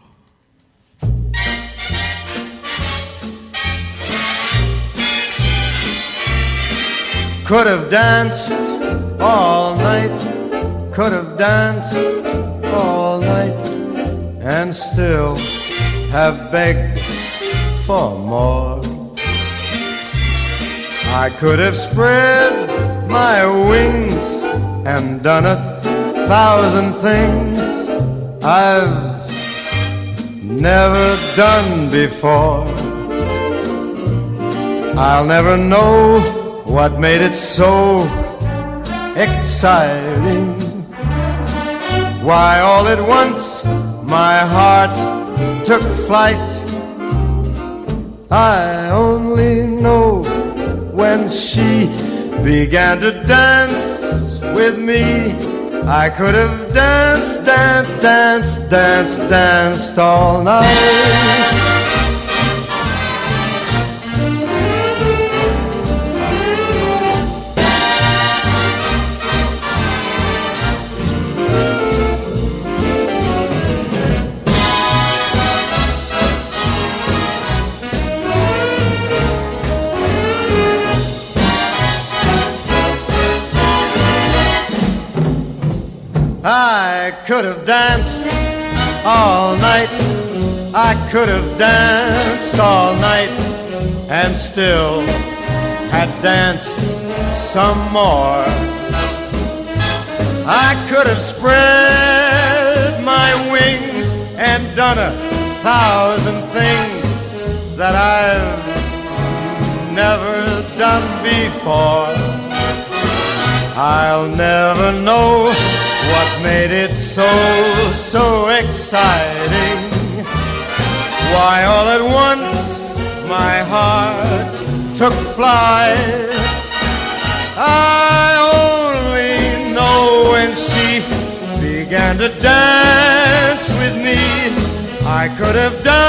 Could have danced all night, could have danced all night, and still have begged for more. I could have spread my wings and done 1,000 things I've never done before. I'll never know what made it so exciting, why all at once my heart took flight. I only know when she began to dance with me, I could have danced, danced, danced, danced, danced all night. I could have danced all night, I could have danced all night, and still had danced some more. I could have spread my wings and done 1,000 things that I've never done before. I'll never know what made it so exciting. Why all at once my heart took flight. I only know when she began to dance with me, I could have done